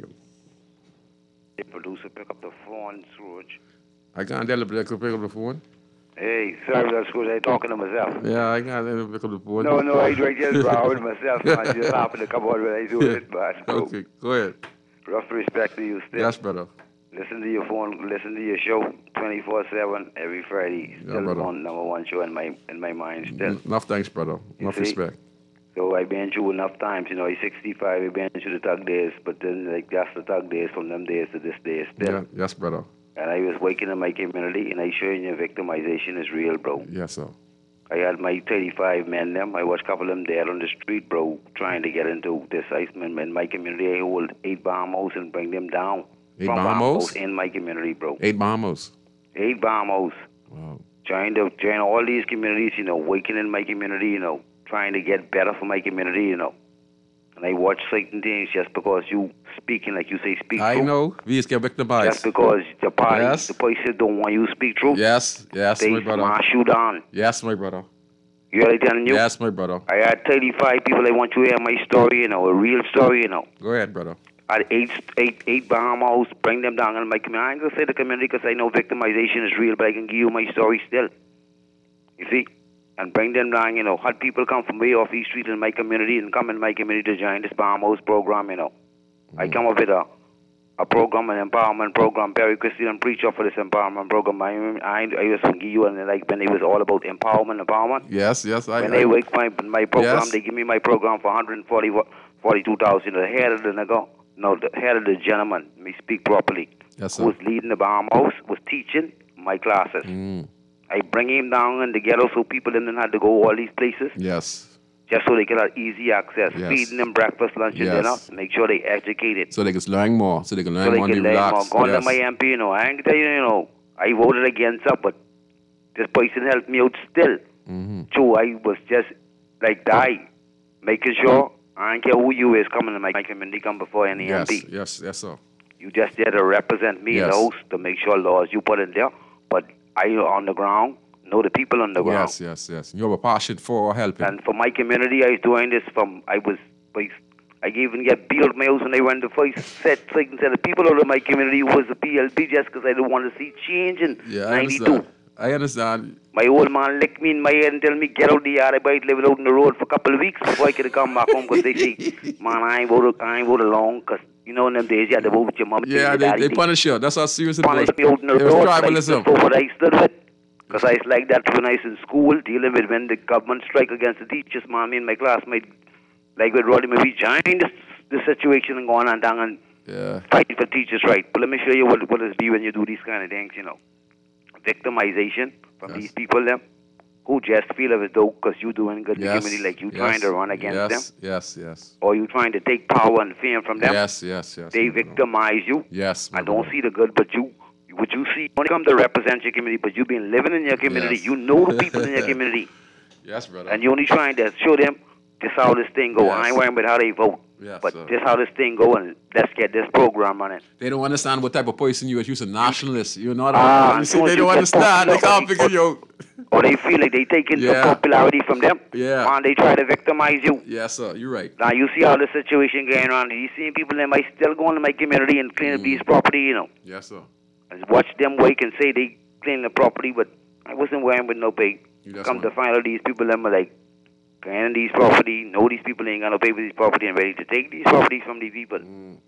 Hey, producer, pick up the phone, Scrooge. I can't tell if I could pick up the phone. Hey, sorry, that's Scrooge. I'm talking to myself. Yeah, I can't tell if I pick up the phone. No, no, I just borrowed myself. I just happen to come out when I do it, but okay, go ahead. Rough respect to you still. Yes, brother. Listen to your phone, listen to your show twenty-four seven every Friday. Still yeah, one number one show in my in my mind still. Enough thanks, brother. Enough see? respect. So I've been through enough times, you know, he's sixty-five, I've been through the thug days, but then like that's the thug days from them days to this day still. Yeah, yes, brother. And I was working in my community, and I showing you victimization is real, bro. Yes, sir. I had my thirty-five men them. I watched a couple of them dead on the street, bro, trying to get into this ice. In my community, I hold eight bomb house and bring them down. Eight from bomb house? in my community, bro. Eight bomb house? Eight bomb house. Wow. Trying to join all these communities, you know, working in my community, you know, trying to get better for my community, you know. And I watch certain things just because you speaking like you say speak I truth. know. We just get victimized. Just because the party, Yes. the places don't want you to speak truth. Yes, yes, they my brother. smash you down. Yes, my brother. You know what I'm telling you? Yes, my brother. I had thirty-five people that want you to hear my story, you know, a real story, you know. Go ahead, brother. I had eight, eight, eight Bahamas, bring them down in my community. I ain't going to say the community because I know victimization is real, but I can give you my story still. You see? And bring them down, you know. Had people come from way off East Street in my community and come in my community to join this Bahamas program, you know. Mm. I come up with a, a program, an empowerment program. Barry Christian preacher for this empowerment program. I, I, I was going to give you, and like when it was all about empowerment, empowerment. Yes, yes. I, when I, they wake my, my program, yes. they give me my program for one hundred forty-two thousand dollars. The head of the nigga, no, the head of the gentleman, let me speak properly, yes, who was leading the Bahamas, was teaching my classes. Mm. I bring him down in the ghetto so people didn't have to go all these places. Yes. Just so they can have easy access. Yes. Feeding them breakfast, lunch, and Yes. dinner. Make sure they educated. So they can learn more. So they can learn so they more can and learn more. relax. Going Yes. to my M P, you know, I ain't tell you, you know, I voted against her, but this person helped me out still. Mm-hmm. So I was just like die, making sure I don't care who you is coming to my community, come before any Yes, M P. yes, yes, sir. You just there to represent me in Yes. the house to make sure laws you put in there. But I on the ground, know the people on the ground. Yes, yes, yes. You have a passion for helping. And for my community, I was doing this from, I was, like, I even get beat out of my house when I went to first set, second set of people out of my community who was the P L P just because I didn't want to see change in Yeah, I ninety-two. understand. I understand. My old man licked me in my head and tell me, get out the yard. I might live out in the road for a couple of weeks before I could come back home because they say, man, I ain't vote, I ain't vote along because, you know, in them days you had to vote with your mom. Yeah, your they, daddy. they punish you. That's how serious it Punish was. me out in the It was road. tribalism. That's what I stood with. Because I was like that when I was in school, dealing with when the government strike against the teachers, man, me and my classmate, like with Roddy, maybe joined the, the situation and going on down and yeah. fight for teachers' right. But let me show you what, what it be when you do these kind of things, you know. Victimization from Yes. these people, them, who just feel of it though because you doing good in Yes, the community, like you yes, trying to run against yes, them, Yes, yes, or you trying to take power and fame from them. Yes, yes, yes. They victimize you. Yes. I don't see the good, but you, what you see when it comes to represent your community, but you've been living in your community, Yes. you know the people in your community, Yes, brother. and you're only trying to show them this how this thing go. I Yes. ain't worrying about how they vote, Yes, but sir. this how this thing go, and let's get this program running. They don't understand what type of person you are. You're a nationalist. You're not a... Ah, you see, so they you don't get understand. They popular. can't figure you out. Or they feel like they taking Yeah. the popularity from them, Yeah. and they try to victimize you. Yes, sir. You're right. Now you see how the situation going on. You see people in my still going to my community and clean up these property, you know. Yes, sir. And watch them wake and say they clean the property, but I wasn't wearing with no pay. You just Come want- to find out these people them are like cleaning these property, know these people ain't got no pay for these property and ready to take these properties from these people. Mm.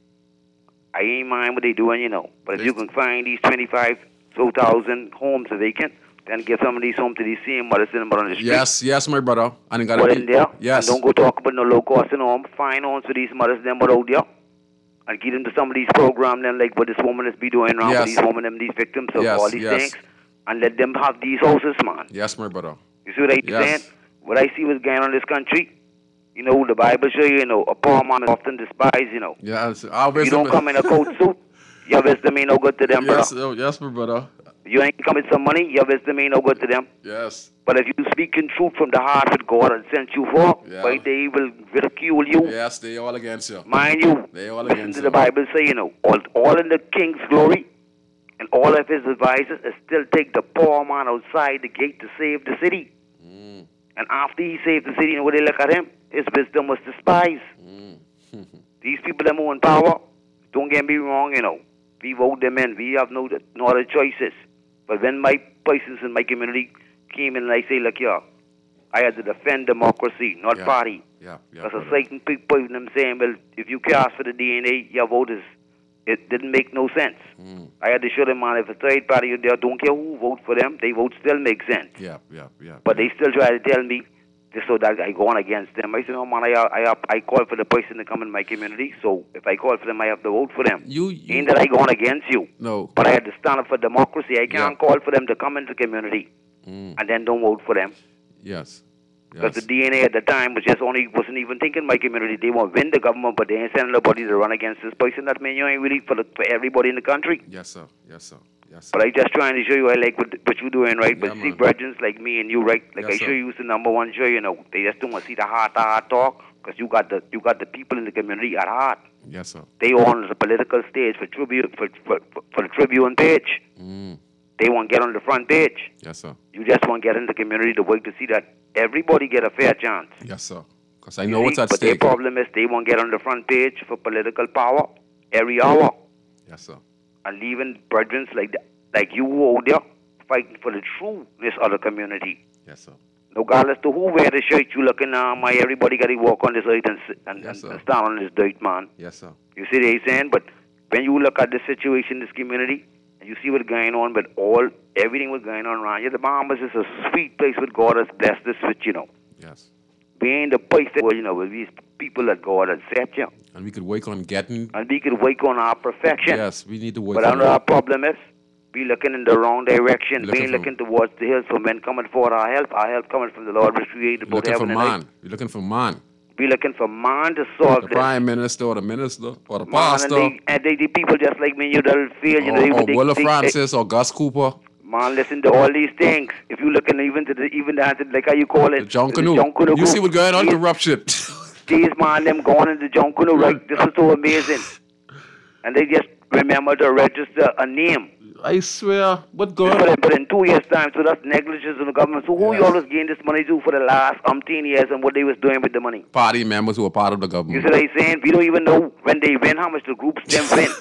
I ain't mind what they doing, you know. But if you can find these twenty-five so thousand homes vacant, then give some of these homes to these same mothers in on the street. Yes, yes, my brother. And it gotta Put be... in there. Yes. And don't go talk about no low cost and home. Find homes for these mothers them out there. And give them to some of these programs then like what this woman is be doing around Yes. for these women and these victims of Yes, all these yes. things. And let them have these houses, man. Yes, my brother. You see what I'm Yes. saying? What I see what's going on in this country, you know, the Bible show you, you know, a poor man is often despised, you know. Yes. Our If you wisdom... don't come in a coat suit, your wisdom ain't no good to them, Yes, brother. oh, yes, my brother. You ain't come with some money, your wisdom ain't no good to them. Yes. But if you speak in truth from the heart with God and sent you for, Yeah. why they will ridicule you. Yes, they all against you. Mind you, They all listen against to you. the Bible say, you know, all, all in the king's glory and all of his advisors is still take the poor man outside the gate to save the city. Mm. And after he saved the city, you know what they look at him? His wisdom was despised. Mm. These people that move in power, don't get me wrong, you know, we vote them in. We have no, no other choices. But when my persons in my community came in and I say, look, yeah, I had to defend democracy, not Yeah. party. Yeah, yeah. Because a brother. certain people, them saying, well, if you cast for the D N A, your vote is, it didn't make no sense. Mm. I had to show them, man, if a third party there, don't care who vote for them, they vote still make sense. Yeah, yeah, yeah. But they still try to tell me, just so that I go on against them. I said, no, man, I, I, I call for the person to come in my community, so if I call for them, I have to vote for them. You, you Ain't that I go on against you. No. But I had to stand up for democracy. I can't Yeah. call for them to come into the community Mm. and then don't vote for them. Yes. Because Yes. the D N A at the time was just only, wasn't even thinking my community. They want to win the government, but they ain't sending nobody to run against this person. That means you ain't really for, the, for everybody in the country. Yes, sir. Yes, sir. Yes, sir. But I just trying to show you I like what, what you doing, right? Yeah, but see, man. brethren like me and you, right? Like Yes, I show sir. you, the number one show, you know. They just don't want to see the heart-to-heart talk because you got the you got the people in the community at heart. Yes, sir. They on the political stage for tribute for for, for the Tribune page. Mm. They want to get on the front page. Yes, sir. You just want to get in the community to wait to see that everybody get a fair chance. Yes, sir. Because I You know see? what's at but their stake. problem is they want to get on the front page for political power every hour Yes, sir. and leaving brethren like that, like you who out there fighting for the trueness of the community. Yes, sir. Regardless to who wear the shirt, you looking now, my everybody got to walk on this earth and, s- and, Yes, and sir. stand on this dirt, man. Yes, sir. You see what I'm saying? But when you look at the situation in this community, and you see what's going on, but all, everything was going on around here, the Bahamas is a sweet place with God has blessed us with, you know. Yes. We ain't the perfect, well, you know, with these people that God has set, you. And we could work on getting... And we could work on our perfection. Yes, we need to work But on I know our problem is, we looking in the wrong direction. Looking We ain't for- looking towards the hills from men coming for our help. Our help coming from the Lord which created both looking for heaven and earth. man. We're looking for man. We looking for man to solve The this. prime minister or the minister or the Man, pastor and they, and they, the people just like me and you that'll feel, you know, or, they, or they, Willa they, Francis or Gus Cooper. They, Man, listen to all these things. If you look in even to the even the like how you call it, The John the Canoe. John Canoe You see group. what's going on? These- Corruption. These man, them going into John Canoe, right? This is so amazing. And they just remember to register a name. I swear, what going on? But in two years' time, so that's negligence of the government. So who you always gain this money to for the last umpteen years and what they was doing with the money? Party members who are part of the You government. see what I'm saying? We don't even know when they win, how much the groups them win.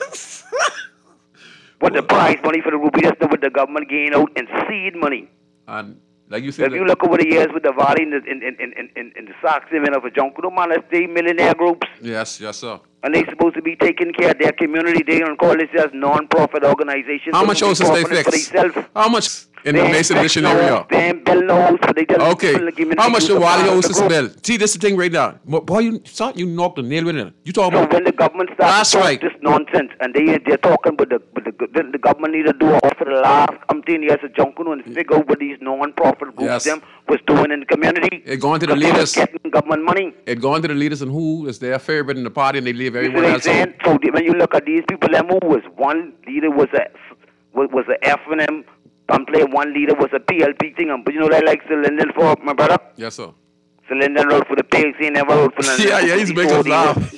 What the prize money for the group, we just know what the government gain out in seed money. And like you So said, if you look over the years with the Valley in the, in, in, in, in, in the Sox even of a Junkuno, man, that's they millionaire groups. yes, yes, sir. And they supposed to be taking care of their community. They don't call themselves non-profit organizations. How much houses they fix? How much in the Mason Mission area? Them build no house, but they tell Okay. people to give me How much use the of Wally part of houses the group. build? See, this is the thing right now. Mo- Boy, you son, you knocked the nail in it. You talking So about when the government starts That's to talk right. this nonsense, and they they're talking, but the but the, the, the government need to do it for the last umpteen years of Junkuno and figure out what these non-profit groups Yes. them was doing in the community. it going to the 'Cause they was leaders? getting government money. It going to the leaders and who is their favorite in the party, and they leave You see everyone what I'm else out. saying? So the- when you look at these people, them who was one leader was a was, was a F and M. I'm playing one leader was a P L P thing. But you know that I like Cylinder for my brother. Yes, sir. Cylinder wrote for the pigs. He never wrote for the. Yeah, yeah, he's making us laugh.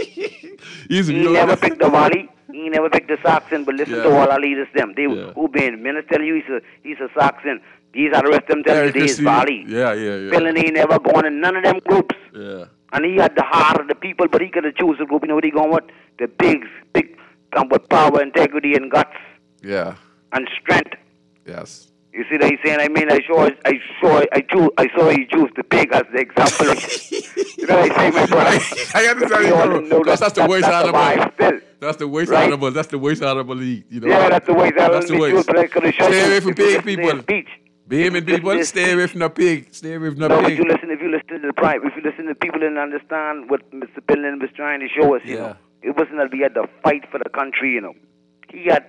He's He never picked the volley. He never picked the Saxon. But listen Yeah. to all our leaders. Them they who been minister tell you he's a he's a Saxon. These are the rest of them telling you they is volley. Yeah, yeah, yeah. Feeling he never gone in none of them groups. Yeah. And he had the heart of the people, but he could have chosen a group. You know what he going with? The pigs, big, come with power, integrity, and guts, Yeah. and strength. Yes. You see what he's saying? I mean, I saw, I saw, I choose, I saw he chose the pig as the example. You know what I'm saying, my brother? I understand We all you, know bro. Because that- that's the that- worst that's the animal. vibe still. That's the worst Right? animal. That's the worst animal league. You know. Yeah, that's the worst animal That's the league, worst. but I could've shown Stay you away from if you pig listen to people. his speech. Beaming people, This- stay away from the pig. Stay away from the No, but pig. you listen, if you listen to the prime, if you listen to people didn't understand what Mister Pinland was trying to show us, you Yeah. know, it wasn't that we had to fight for the country, you know. He had,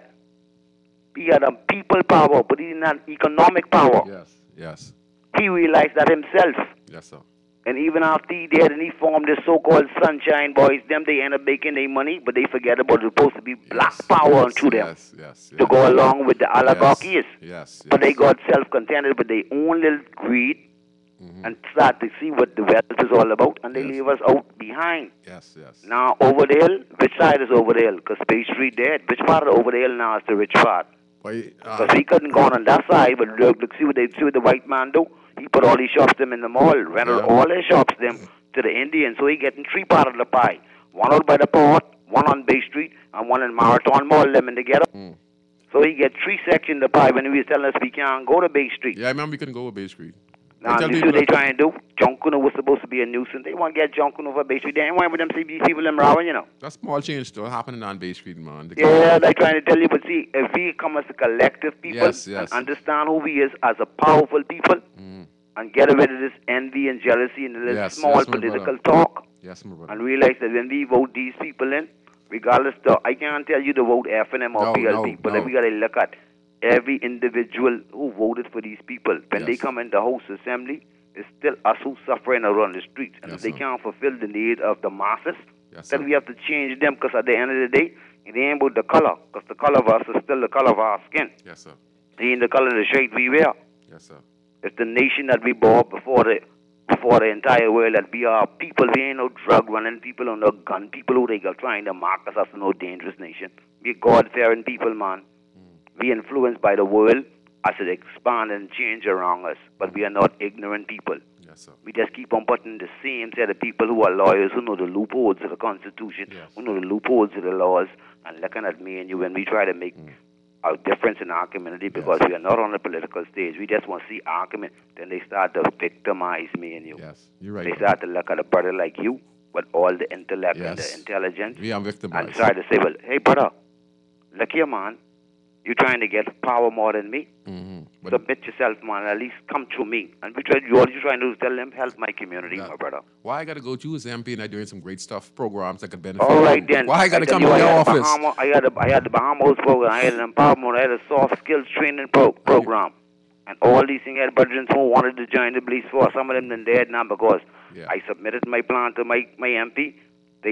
he had a people power, but he didn't have economic power. Yes, yes, He realized that himself. yes, sir. And even after he did, and he formed this so-called Sunshine Boys, them they end up making their money, but they forget about it's supposed to be black power yes, to them yes, yes, to go along with the oligarchies. Yes, yes. But they got self-contented with their own little greed Mm-hmm. and start to see what the wealth is all about, and they leave us out behind. Yes, yes. Now, over the hill, which side is over the hill? Because Bay Street dead. Which part of over the hill now is the rich part? Why, uh, Because he couldn't go on that side, but look, look, see what they see what the white man do. He put all these shops them in the mall, rented all his shops them to the Indians, so he getting three part of the pie. One out by the port, one on Bay Street, and one in Marathon Mall, them in together. Mm. So he get three sections of the pie when he was telling us we can't go to Bay Street. Yeah, I remember we couldn't go with Bay Street. Now, tell you see people what they that- trying to do? Junkuno was supposed to be a nuisance. They want to get Junkuno over Bay Street. They ain't want with them C B people them round, you know. That's small change still happening on Bay Street, man. The- Yeah, they trying to tell you, but see, if we come as a collective people Yes, yes. and understand who we is as a powerful people Mm. and get rid of this envy and jealousy and this Yes, small yes, my political brother. talk Yes, my brother. and realize that when we vote these people in, regardless of, I can't tell you to vote F N M or No, P L P, no, but no. we got to look at every individual who voted for these people. When they Yes. come in the House Assembly, it's still us who suffering around the streets. And Yes, if they sir. can't fulfill the need of the masses, Yes, then sir. we have to change them, because at the end of the day, it ain't about the color, because the color of us is still the color of our skin. Yes, sir. It ain't the color of the shirt we wear. Yes, sir. It's the nation that we bore before the before the entire world, that we are people. We ain't no drug running people or no gun people who they are trying to mark us as no dangerous nation. We're God-fearing people, man. We influenced by the world as it expand and change around us, but we are not ignorant people. Yes, sir. We just keep on putting the same set of people who are lawyers, who know the loopholes of the Constitution, who know the loopholes of the laws, and looking at me and you when we try to make a difference in our community, because we are not on the political stage. We just want to see our community. Then they start to victimize me and you. Yes, you're right. They brother. start to look at a brother like you with all the intellect and the Yes. intelligence, We are and victimized. try to say, well, hey, brother, look here, man. You're trying to get power more than me. Mm-hmm. Submit yourself, man. At least come through me. And we try, all you're trying to do is tell them, help my community, my brother. Why I got to go to as M P and I doing some great stuff, programs that could benefit. All right, you? then. Why I got to tell come you, to I your had a office? Bahama, I, had a, I had the Bahamas program. I had an empowerment. I had a soft skills training pro- program. And all these things, I had veterans who wanted to join the police force. Some of them then dead now because Yeah. I submitted my plan to my, my M P. They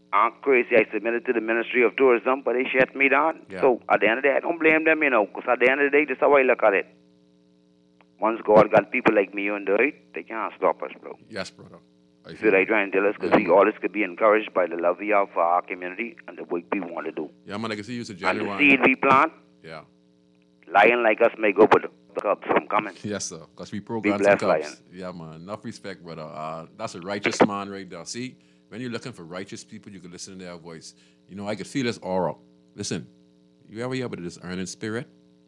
I'm crazy. I submitted to the Ministry of Tourism, but they shut me down. Yeah. So at the end of the day, I don't blame them, you know, because at the end of the day, this is how I look at it. Once God got people like me on the right, they can't stop us, bro. Yes, brother. I So I try and tell us, because we all this could be encouraged by the love we have for our community and the work we want to do. Yeah, man, I can see you, a And genuine. the seed we plant, Yeah. lion like us may go, but the cubs from coming. Yes, sir. Because we program some blessed, cups. Lion. Yeah, man. Enough respect, brother. Uh, that's a righteous man right there. See, when you're looking for righteous people, you can listen to their voice. You know, I could feel this aura. Listen, you ever hear about this earning spirit?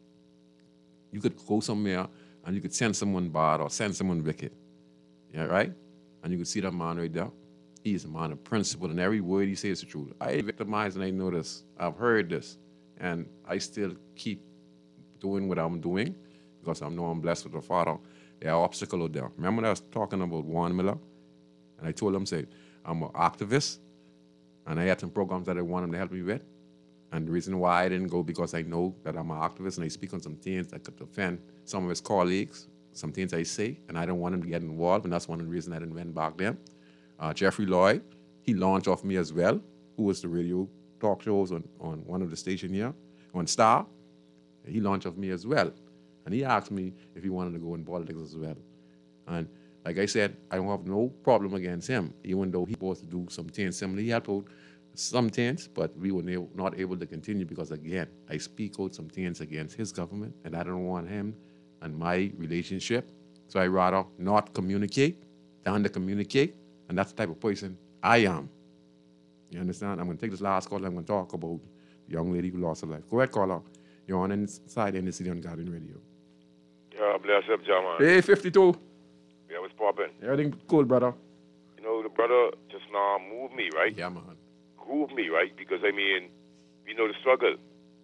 You could go somewhere and you could send someone bad or send someone wicked. Yeah, right? And you could see that man right there. He is a man of principle, and every word he says is the truth. I victimized and I know this. I've heard this. And I still keep doing what I'm doing because I know I'm blessed with the Father. There are obstacles out there. Remember when I was talking about Warren Miller? And I told him, say, I'm an activist, and I had some programs that I want him to help me with. And the reason why I didn't go, because I know that I'm an activist and I speak on some things that could offend some of his colleagues, some things I say, and I don't want him to get involved, and that's one of the reasons I didn't went back there. Uh, Jeffrey Lloyd, he launched off me as well, who was the radio talk shows on, on one of the stations here, on Star. He launched off me as well. And he asked me if he wanted to go in politics as well. And like I said, I don't have no problem against him, even though he supposed to do some things similar. He helped out some things, but we were na- not able to continue because, again, I speak out some things against his government, and I don't want him and my relationship. So I rather not communicate than to communicate, and that's the type of person I am. You understand? I'm going to take this last call. I'm going to talk about the young lady who lost her life. Go ahead, caller. You're on Inside N D C on Garden Radio. Yeah, bless up, Jaman. Hey, fifty-two. Yeah, what's poppin'? Everything cool, brother. You know, the brother just now moved me, right? Yeah, man. Moved me, right? Because, I mean, we know the struggle.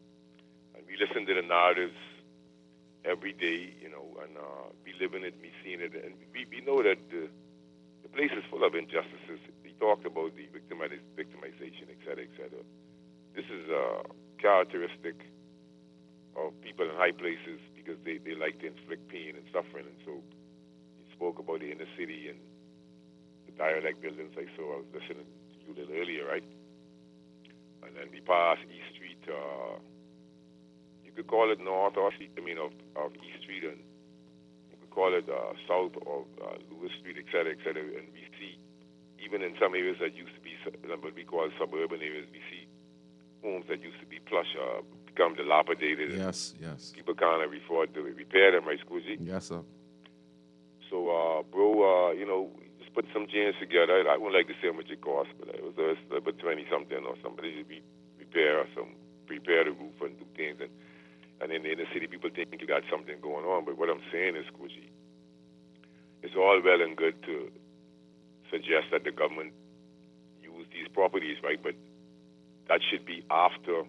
And we listen to the narratives every day, you know, and uh, we live in it, we seeing it. And we, we know that the, the place is full of injustices. He talked about the victimiz- victimization, et cetera, et cetera. This is a characteristic of people in high places because they, they like to inflict pain and suffering. And so he spoke about the inner city and the dialect buildings I saw. I was listening to you a little earlier, right? And then we passed East Street. Uh, you could call it North or Street, I mean, of, of East Street, and you could call it uh, South of uh, Lewis Street, et cetera, et cetera. And we see, even in some areas that used to be what we call suburban areas, we see homes that used to be plush uh, become dilapidated. Yes, yes. People can't afford to repair them, right, Squeezy? Yes, sir. So, uh, bro, uh, you know, just put some jeans together. I wouldn't like to say how much it cost, but it was uh, about twenty-something or somebody to be repair some, repair the roof and do things. And, and in the inner city, people think you got something going on. But what I'm saying is, Squishy, it's all well and good to suggest that the government use these properties, right? But that should be after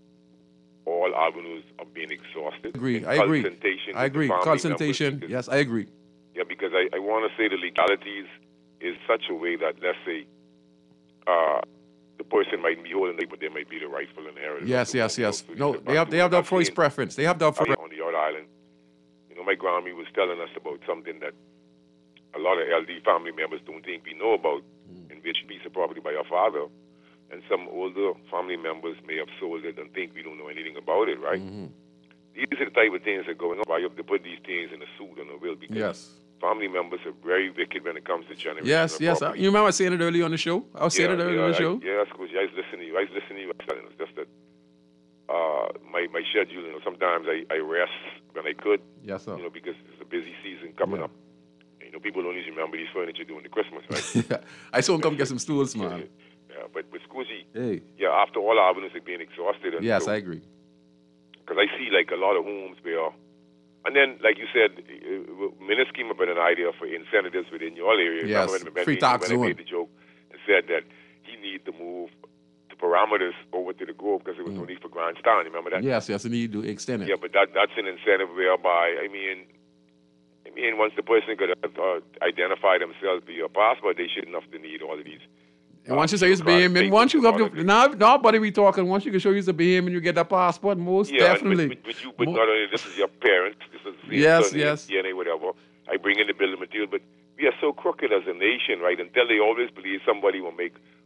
all avenues are being exhausted. Agree. In I agree. consultation I with the agree. family Consultation. members, because- Yes, I agree. Yeah, because I, I want to say the legalities is such a way that, let's say, uh, the person might be holding it, but they might be the rightful inheritor. Yes, yes, yes. No, they have they have that first preference. They have that first. On the other island, you know, my grandma was telling us about something that a lot of L D family members don't think we know about, Mm. in which piece of property by our father, and some older family members may have sold it and think we don't know anything about it, right? Mm-hmm. These are the type of things that are going on. Why you have to put these things in a suit and a will, because Yes. family members are very wicked when it comes to generation. Yes, of yes. I, property. you remember saying it earlier on the show? I was saying Yeah, it earlier yeah, on the I- show. Yeah, that's good. I was listening to you. I was listening to you. I was telling us just that uh, my my schedule. You know, sometimes I, I rest when I could. Yes, sir. You know, because it's a busy season coming Yeah. up. You know, people don't usually remember these furniture during the Christmas, right? I saw him come get some stools, man. Yeah, but with Scusi, Hey. yeah, after all avenues are being exhausted. And Yes, so, I agree. Because I see like a lot of homes where, and then like you said, uh, Minutes came up with an idea for incentives within your area. Yes, Remember when, free when, tax when I zone. made the joke and said that he needed to move the parameters over to the Grove because it was no need for Grandstand. You remember that? Yes, yes, and you do extend it. Yeah, but that that's an incentive whereby, I mean, I mean, once the person could uh, identify themselves via passport, they shouldn't have to need all of these. And once you say it's Bahamian, once you have the, now, nobody we talking, once you can show you the Bahamian, you get that passport, most Yeah, and definitely. But, but, but, you, but not only this is your parents, this is the Yes, son, yes. D N A, whatever. I bring in the building material, but we are so crooked as a nation, right? Until they always believe somebody will make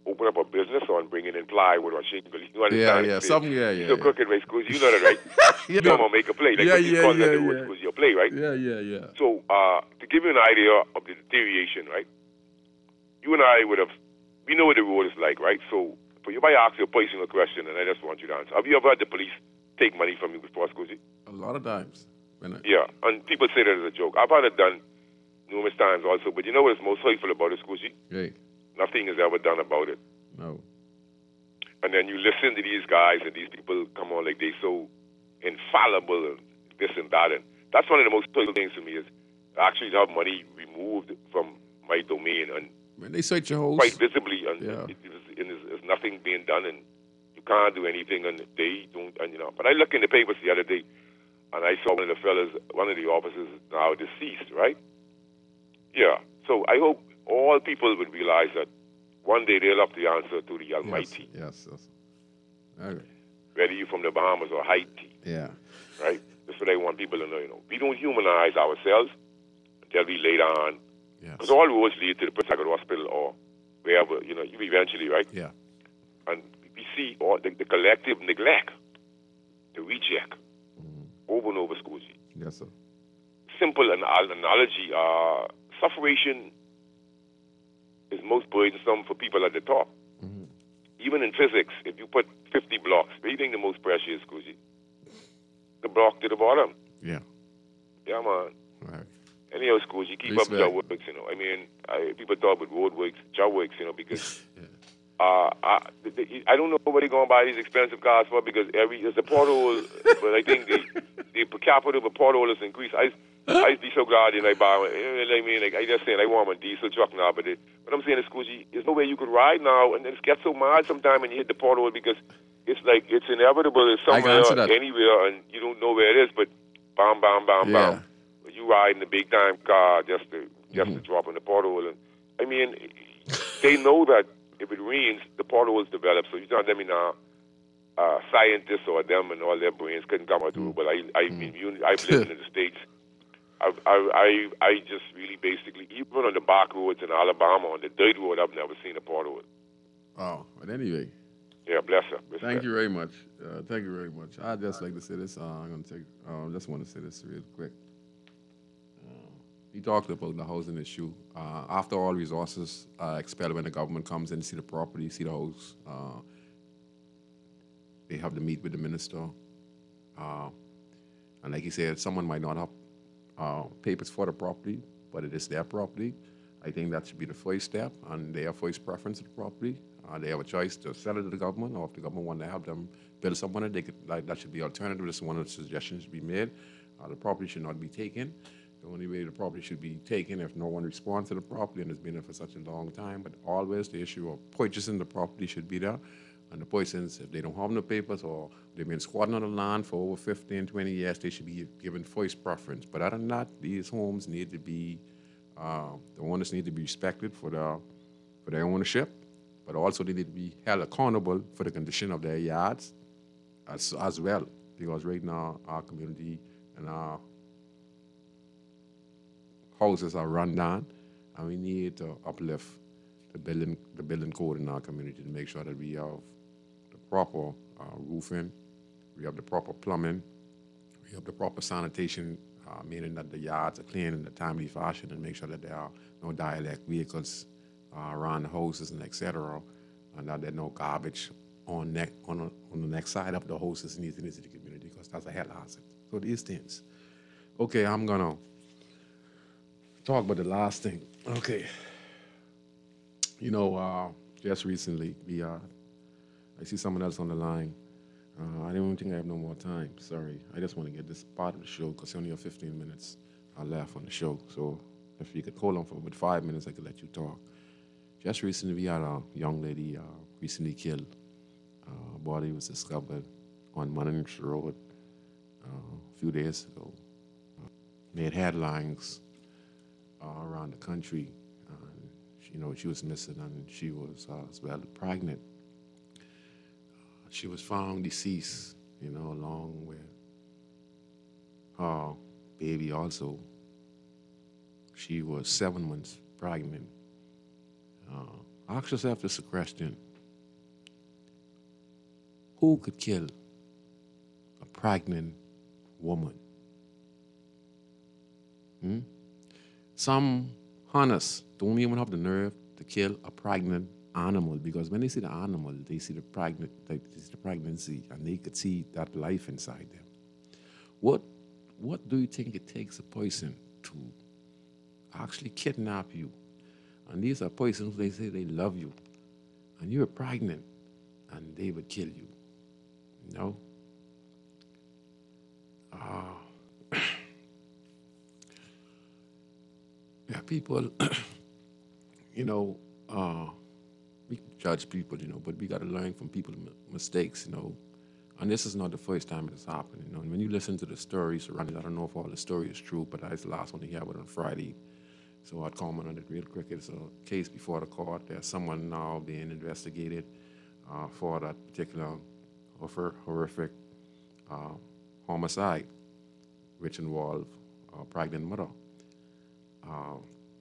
open up a business on bringing in plywood or shingle. You Yeah, understand? yeah, something, yeah, yeah. So crooked race schools, you know that, right? Yeah. You know I'm gonna make a play. Like Yeah, what you yeah, call yeah, that the road yeah. schools, your play, right? Yeah, yeah, yeah. So uh, to give you an idea of the deterioration, right? You and I would have, we know what the road is like, right? So for you, if I ask you a personal question, and I just want you to answer, have you ever had the police take money from you before, Scusi? A lot of times. When I, Yeah, and people say that as a joke. I've had it done numerous times also, but you know what's most hurtful about it, Scusi? Hey, Nothing is ever done about it. no. And then you listen to these guys, and these people come on like they so infallible and this and that. And that's one of the most hurtful things to me is actually to have money removed from my domain and When they search your house, quite visibly, and Yeah. it, it, is- it is, there's nothing being done, and you can't do anything, and they don't, and you know. But I looked in the papers the other day, and I saw one of the fellas, one of the officers now deceased, right? Yeah. So I hope all people would realize that one day they'll have the answer to the Almighty, yes, yes. Okay. whether you're from the Bahamas or Haiti, Yeah. right? That's what I want people to know. You know, we don't humanize ourselves until we later on, because all roads lead to the Prince Edward Hospital or wherever. You know, you eventually, right? Yeah. And we see all the, the collective neglect, the reject, over and over, Scusi. Yes, sir. Simple an- analogy: uh, sufferation is most burdensome for people at the top. Even in physics, if you put fifty blocks, what do you think the most pressure is, Scusi? The block to the bottom. Yeah. Yeah, man. Right. Anyhow, schools, you keep up Respect. your works, you know. I mean, I, people talk about road works, job works, you know, because uh, I, the, the, I don't know what they're going to buy these expensive cars for because every there's a pothole, but I think the, the per capita of a pothole is increased. I, I'd be so glad and I buy one. You know what I mean? Like, I just saying I want a diesel truck now, but it, what I'm saying is, schools, there's no way you could ride now, and it gets so mad sometimes when you hit the pothole because it's like it's inevitable. It's I can somewhere, answer that. anywhere, and you don't know where it is, but bam, bam, bam, Yeah. bam. You ride in a big time car just to just to drop in the pothole, and I mean, they know that if it rains, the potholes develop. So you tell me now, uh, scientists or them and all their brains couldn't come out through. But I, I mean, you, I've lived in the States. I, I, I, I just really basically, even on the back roads in Alabama, on the dirt road, I've never seen a pothole. Oh, but anyway. Yeah, bless her. Respect. Thank you very much. Uh, thank you very much. I'd just like to say this. Uh, I'm going to take, uh, just want to say this real quick. Uh, we talked about the housing issue. Uh, after all resources are expelled when the government comes in, see the property, see the house, uh, they have to meet with the minister. Uh, and like he said, someone might not have uh, papers for the property, but it is their property. I think that should be the first step, and their first preference of the property. Uh, they have a choice to sell it to the government, or if the government want to help them build someone, they could, like, that should be alternative. This is one of the suggestions to be made. Uh, the property should not be taken. The only way the property should be taken if no one responds to the property and it's been there for such a long time. But always the issue of purchasing the property should be there. And the persons, if they don't have no papers or they've been squatting on the land for over fifteen, twenty years, they should be given first preference. But other than that, these homes need to be, uh, the owners need to be respected for, the, for their ownership, but also they need to be held accountable for the condition of their yards as, as well. Because right now, our community and our houses are run down, and we need to uplift the building, the building code in our community to make sure that we have the proper uh, roofing, we have the proper plumbing, we have the proper sanitation, uh, meaning that the yards are clean in a timely fashion, and make sure that there are no dialect vehicles uh, around the houses and et cetera, and that there's no garbage on, neck, on, a, on the next side of the houses in the city community, because that's a hell hazard. So these things. Okay, I'm gonna talk about the last thing. Okay. You know, uh, just recently, we, uh, I see someone else on the line. Uh, I don't think I have no more time. Sorry. I just want to get this part of the show because only have fifteen minutes uh, left on the show. So if you could hold on for about five minutes, I could let you talk. Just recently, we had a young lady uh, recently killed. Uh, body was discovered on Munich Road uh, a few days ago. Uh, made headlines uh, around the country. You know, she was missing and she was uh, as well pregnant. Uh, she was found deceased, you know, along with her baby also. She was seven months pregnant. Uh, Ask yourself this question. Who could kill a pregnant woman? Hmm? Some hunters don't even have the nerve to kill a pregnant animal, because when they see the animal, they see the pregnant, they see the pregnancy, and they could see that life inside them. What, what do you think it takes a person to actually kidnap you? And these are persons, they say they love you, and you're pregnant, and they would kill you. You know? Uh, yeah, people, you know, uh, we judge people, you know, but we got to learn from people's mistakes, you know. And this is not the first time it has happened, you know. And when you listen to the stories surrounding it, I don't know if all the story is true, but that's the last one to hear about on Friday. So I'd comment on it real quick. It's a case before the court. There's someone now being investigated uh, for that particular horrific uh, homicide, which involved a pregnant mother. Uh,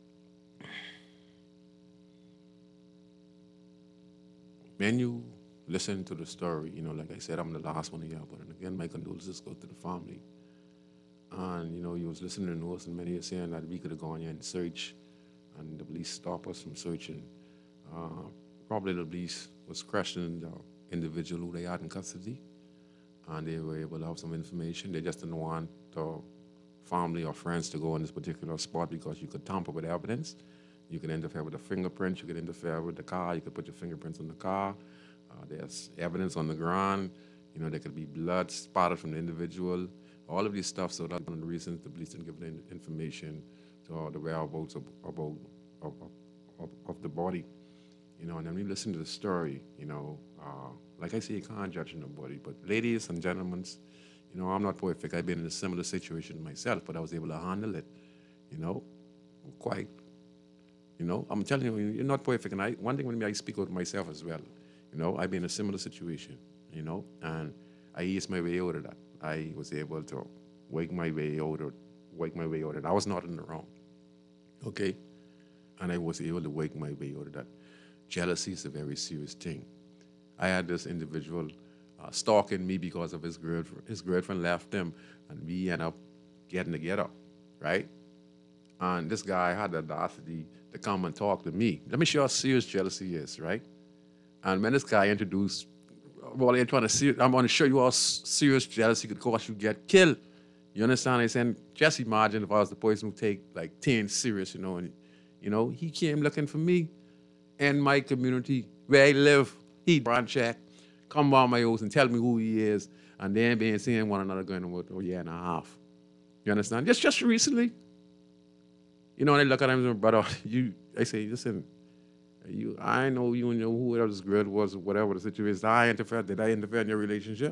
when you listen to the story, you know, like I said, I'm the last one here, but again, my condolences go to the family. And, you know, you was listening to the news, and many are saying that we could have gone here and searched, and the police stopped us from searching. Uh, probably the police was questioning the individual who they had in custody, and they were able to have some information. They just didn't want the family or friends to go on this particular spot because you could tamper with evidence. You could interfere with the fingerprints, you could interfere with the car, you could put your fingerprints on the car. Uh, there's evidence on the ground. You know, there could be blood spotted from the individual. All of these stuff, so that's one of the reasons the police didn't give the information to uh, the whereabouts of, about, of, of, of the body. You know, and then we listen to the story, you know, uh, like I say, you can't judge nobody, but ladies and gentlemen, you know, I'm not perfect. I've been in a similar situation myself, but I was able to handle it, you know, quite, you know, I'm telling you, you're not perfect, and I, one thing with me, I speak out myself as well, you know, I've been in a similar situation, you know, and I eased my way out of that. I was able to wake my way out of, wake my way out of it. I was not in the wrong, okay? And I was able to wake my way out of that. Jealousy is a very serious thing. I had this individual uh, stalking me because of his girlfriend. His girlfriend left him, and we ended up getting together, right? And this guy had the audacity to come and talk to me. Let me show you how serious jealousy is, right? And when this guy introduced, well, they're trying to see, I'm going to show you how serious jealousy could cause you to get killed. You understand? I said, just imagine if I was the person who take like ten serious, you know, and, you know, he came looking for me in my community where I live. He brand check, come by my house and tell me who he is, and then being seeing one another going about a year and a half. You understand? Just just recently. You know, and I look at him and say, brother, you, I say, listen, you, I know you and your whoever this girl was, whatever the situation is. I interfered. Did I interfere in your relationship?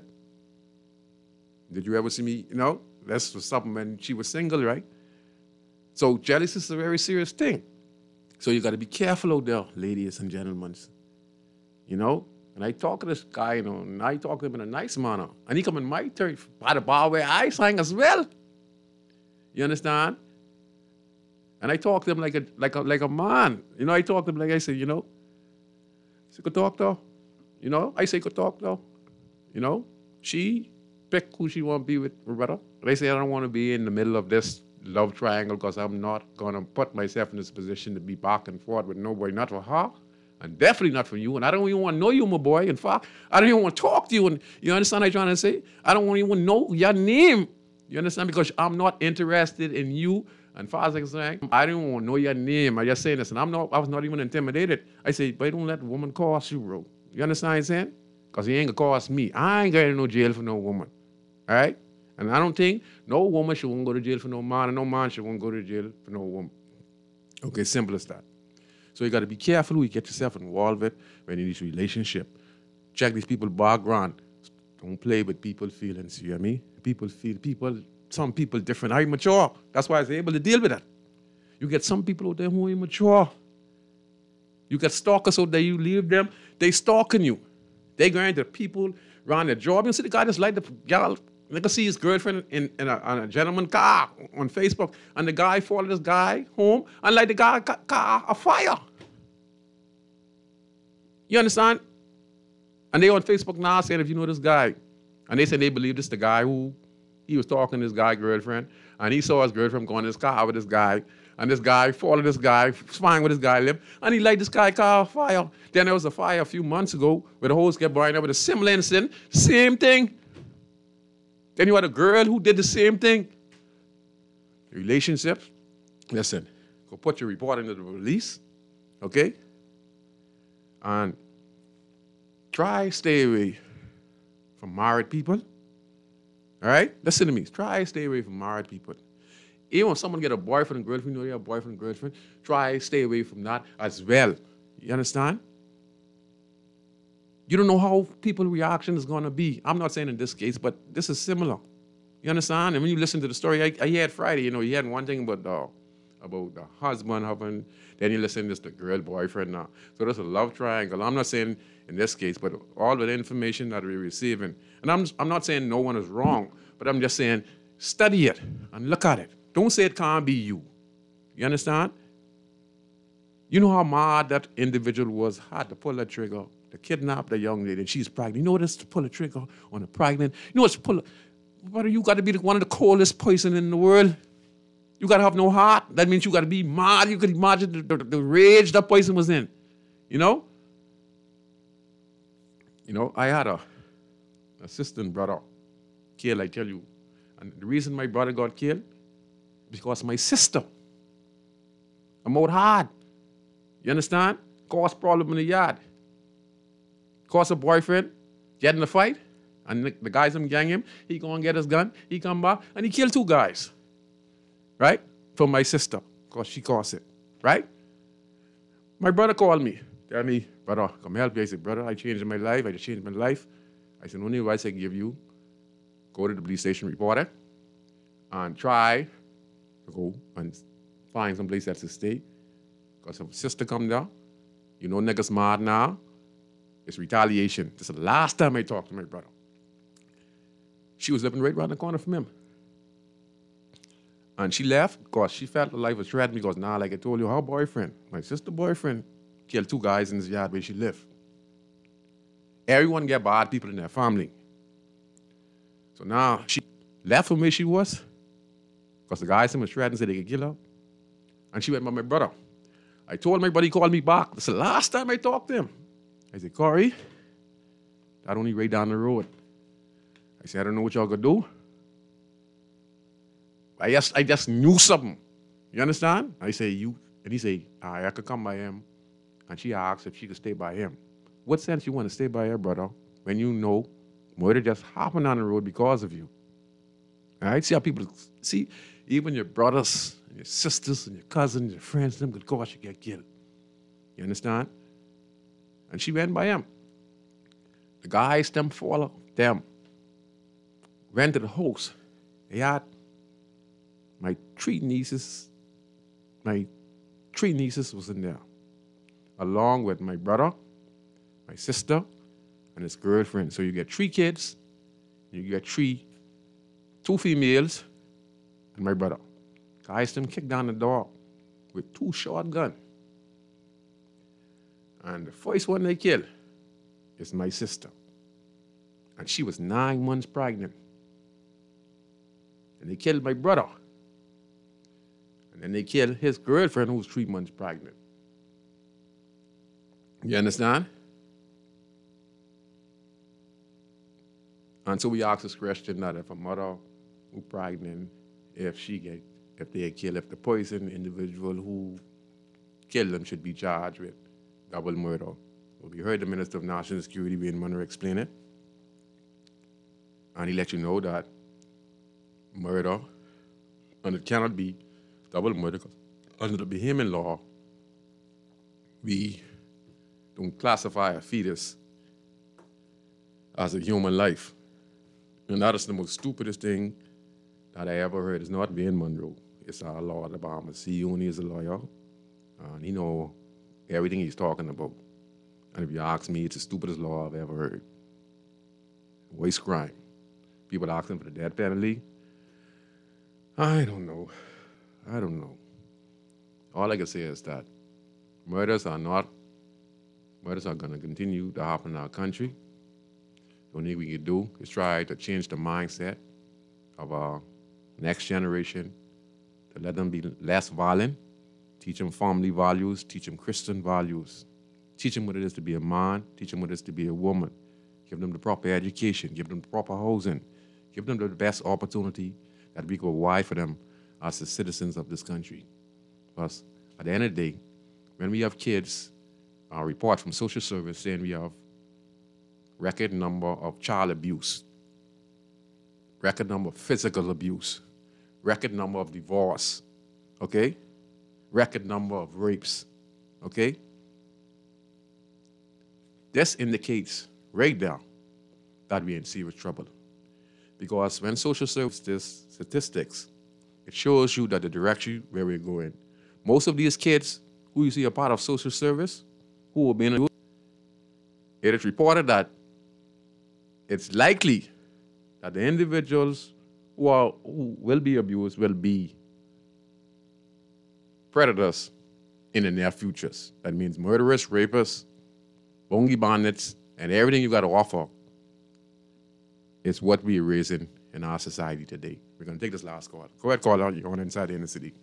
Did you ever see me? You know, that's for something when she was single, right? So jealousy is a very serious thing. So you got to be careful out there, ladies and gentlemen. You know, and I talk to this guy, you know, and I talk to him in a nice manner, and he come in my turn by the bar where I sang as well. You understand? And I talk to him like a like a like a man. You know, I talk to him like I say, you know, say, good talk though. You know, I say good talk though. You know, she pick who she want to be with, brother. But I say I don't want to be in the middle of this love triangle because I'm not gonna put myself in this position to be back and forth with nobody, not for her. And definitely not for you. And I don't even want to know you, my boy. In fact, I don't even want to talk to you. And you understand what I'm trying to say? I don't even know your name. You understand? Because I'm not interested in you. And far as I'm saying, I don't even want to know your name. I just saying this. And I'm not, I was not even intimidated. I say, but don't let the woman cost you, bro. You understand what I'm saying? Because he ain't going to cost me. I ain't going to no jail for no woman. All right? And I don't think no woman should want to go to jail for no man. And no man should want to go to jail for no woman. Okay, simple as that. So you got to be careful who you get yourself involved with when in this relationship. Check these people's background. Don't play with people's feelings, you hear me? People feel, people, some people different. I'm mature. That's why I was able to deal with that. You get some people out there who are immature. You get stalkers out there, you leave them, they stalking you. They going to people around their job. You see the guy just like the girl, they can see his girlfriend in, in a, on a gentleman car on Facebook, and the guy followed this guy home and light the guy car a fire. You understand? And they on Facebook now saying, if you know this guy, and they said they believe this the guy who, he was talking to this guy girlfriend, and he saw his girlfriend going in his car with this guy, and this guy followed this guy, spying where this guy lived, and he light this guy car on fire. Then there was a fire a few months ago where the hose kept burning up with a similar incident, same thing. Then you had a girl who did the same thing. Relationships, listen, go put your report into the police, okay? And try stay away from married people, all right? Listen to me, try stay away from married people. Even when someone get a boyfriend and girlfriend, you know they have a boyfriend and girlfriend, try stay away from that as well. You understand? You don't know how people's reaction is going to be. I'm not saying in this case, but this is similar. You understand? And when you listen to the story, I, I heard Friday, you know, he had one thing about the, about the husband, husband, then you listen to this, the girl, boyfriend now. So there's a love triangle. I'm not saying in this case, but all the information that we're receiving. And I'm, I'm not saying no one is wrong, but I'm just saying study it and look at it. Don't say it can't be you. You understand? You know how mad that individual was, had to pull the trigger, to kidnap the young lady, and she's pregnant. You know what it is to pull a trigger on a pregnant? You know what's pull a, but you got to be one of the coldest person in the world. You got to have no heart. That means you got to be mad. You could imagine the, the, the rage that person was in. You know? You know, I had a assistant brother killed, I tell you. And the reason my brother got killed, because my sister, I'm out hard. You understand? Cause problem in the yard. Cause a boyfriend, get in a fight, and the, the guys him gang him, he go and get his gun, he come back, and he killed two guys. Right? From my sister, because she caused it. Right? My brother called me, tell me, brother, come help me. I said, brother, I changed my life, I just changed my life. I said, only advice I can give you, go to the police station, report it, and try to go and find some place that's to stay. Because if sister come down, you know niggas mad now, it's retaliation. This is the last time I talked to my brother. She was living right around the corner from him. And she left because she felt the life was threatened because now, like I told you, her boyfriend, my sister boyfriend, killed two guys in his yard where she lived. Everyone get bad people in their family. So now she left from where she was because the guys was threatened, said they could kill her. And she went by my brother. I told my buddy, he called me back. This is the last time I talked to him. I said, Corey, that only right down the road. I said, I don't know what y'all gonna do. I just, I just knew something. You understand? I say, you, and he say, I could come by him. And she asked if she could stay by him. What sense you want to stay by her brother when you know murder just happened on the road because of you? All right? See how people, see, even your brothers, and your sisters, and your cousins, your friends, them could cause you get killed. You understand? And she went by him. The guys, them follow them. Went to the house. They had my three nieces, my three nieces was in there, along with my brother, my sister, and his girlfriend. So you get three kids, you get three, two females, and my brother. Guys, them kicked down the door with two shotguns. And the first one they killed is my sister. And she was nine months pregnant. And they killed my brother. And then they killed his girlfriend who was three months pregnant. You understand? And so we asked this question that if a mother who pregnant, if she get, if they kill, if the poison individual who killed them should be charged with double murder. Well, we heard the Minister of National Security, Wayne Munro, explain it. And he let you know that murder, and it cannot be double murder, because under the Bahamian law, we don't classify a fetus as a human life. And that is the most stupidest thing that I ever heard. It's not Wayne Munro. It's our law at the Bahamas. He only is a lawyer, and he know everything he's talking about. And if you ask me, it's the stupidest law I've ever heard. Waste crime. People asking for the death penalty. I don't know. I don't know. All I can say is that murders are not murders are going to continue to happen in our country. The only thing we can do is try to change the mindset of our next generation, to let them be less violent, teach them family values, teach them Christian values, teach them what it is to be a man, teach them what it is to be a woman, give them the proper education, give them the proper housing, give them the best opportunity that we could provide for them as the citizens of this country. Because at the end of the day, when we have kids, a report from social service saying we have record number of child abuse, record number of physical abuse, record number of divorce, okay? Record number of rapes, okay? This indicates right now that we're in serious trouble. Because when social services statistics, it shows you that the direction where we're going. Most of these kids who you see are part of social service, who are being, it is reported that it's likely that the individuals who, are, who will be abused will be predators in the near futures. That means murderers, rapists, bongi bandits, and everything you got to offer is what we're raising in our society today. We're going to take this last call. Go ahead, call out. You're on inside the inner city.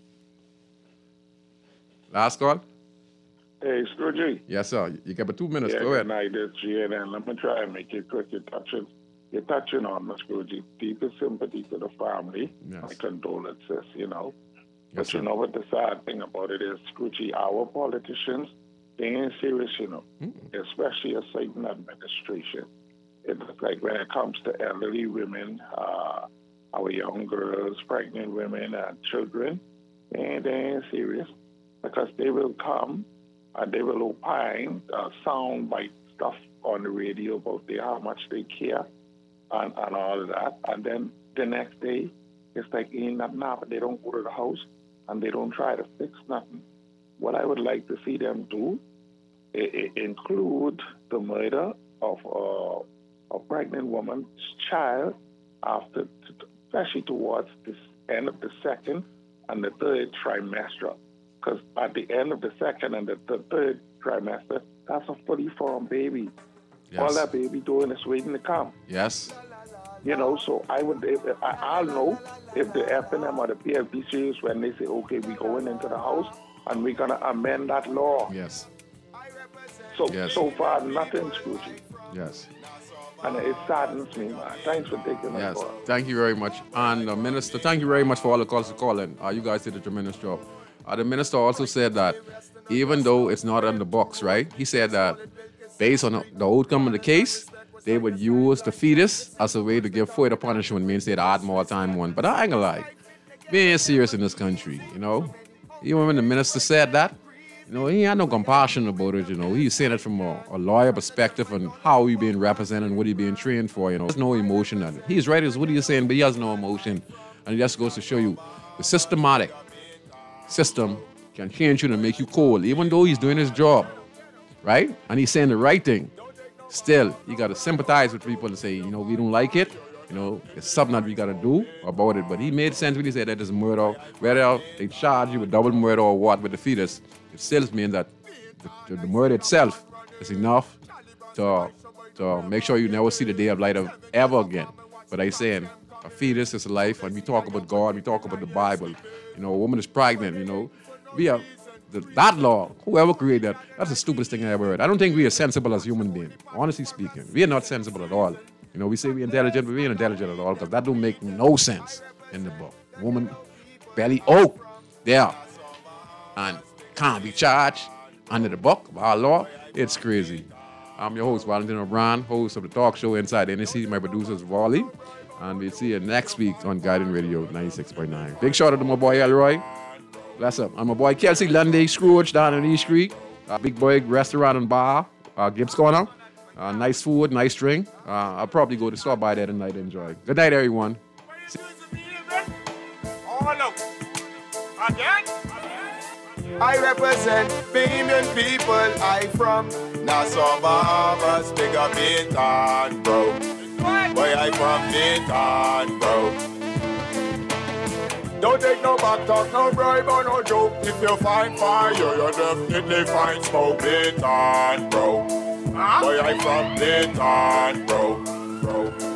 Last call? Hey, Scrooge. Yes, sir. You got about two minutes. Yeah, Go ahead. good night, it's G N N. Let me try and make it quick. You're touching, you're touching on the Scrooge. Deepest sympathy to the family. Yes. My condolences, you know. Yes, but sir. you know what the sad thing about it is, Scrooge, our politicians, they ain't serious, you know, mm-hmm. especially a certain administration. It's like when it comes to elderly women, uh, our young girls, pregnant women, and children, and they ain't serious because they will come and they will opine, uh, sound bite stuff on the radio about they, how much they care and, and all of that. And then the next day, it's like ain't nothing happened. They don't go to the house and they don't try to fix nothing. What I would like to see them do I- I include the murder of uh, a pregnant woman's child after, especially towards the end of the second and the third trimester. Because at the end of the second and the, the third trimester, that's a fully formed baby. Yes. All that baby doing is waiting to come. Yes. You know, so I would, if, if I, I'll know if the F N M or the P L P C is when they say, okay, we're going into the house and we're going to amend that law. Yes. So, Yes. so far, nothing, Scrooge. Yes. And it saddens me, man. Thanks for taking my Yes. call. Thank you very much. And uh, Minister, thank you very much for all the calls to call in. Uh, you guys did a tremendous job. Uh, the minister also said that even though it's not in the books, right? He said that based on the outcome of the case, they would use the fetus as a way to give further punishment, means they'd add more time on. But I ain't gonna lie, we ain't serious in this country, you know? Even when the minister said that, you know, he had no compassion about it, you know. He's saying it from a, a lawyer perspective and how he being represented and what he being trained for, you know. There's no emotion in it. He's right as what he's saying, but he has no emotion. And it just goes to show you the systematic system can change you to make you cold, even though he's doing his job, right? And he's saying the right thing. Still, you got to sympathize with people and say, you know, we don't like it. You know, it's something that we got to do about it. But he made sense when he said that it's murder. Whether they charge you with double murder or what with the fetus, it still means that the, the murder itself is enough to, to make sure you never see the day of light of ever again. But I saying a fetus is a life, and we talk about God, we talk about the Bible. You know, a woman is pregnant, you know. We have the, that law, whoever created that, that's the stupidest thing I ever heard. I don't think we are sensible as human beings, honestly speaking. We are not sensible at all. You know, we say we're intelligent, but we ain't intelligent at all, because that don't make no sense in the book. Woman, belly, oh, there, and can't be charged under the book of our law. It's crazy. I'm your host, Valentino Brown, host of the talk show Inside the N S C. My producer is Wally. And we'll see you next week on Guiding Radio ninety-six point nine. Big shout out to my boy Elroy. Bless up. And my boy Kelsey Lundy Scrooge down in East Street. Uh, Big Boy Restaurant and Bar, uh, Gibbs Corner. Uh, nice food, nice drink. Uh, I'll probably go to stop by there tonight and enjoy. Good night, everyone. See- I represent billion people. I from Nassau, Bahamas, big up Dayton, bro. Boy, I from Dayton, bro. Don't take no back talk, no bribe or no joke. If you find fire, you definitely find smoke. Clinton, bro. Huh? Boy, I'm from Clinton, bro. Bro.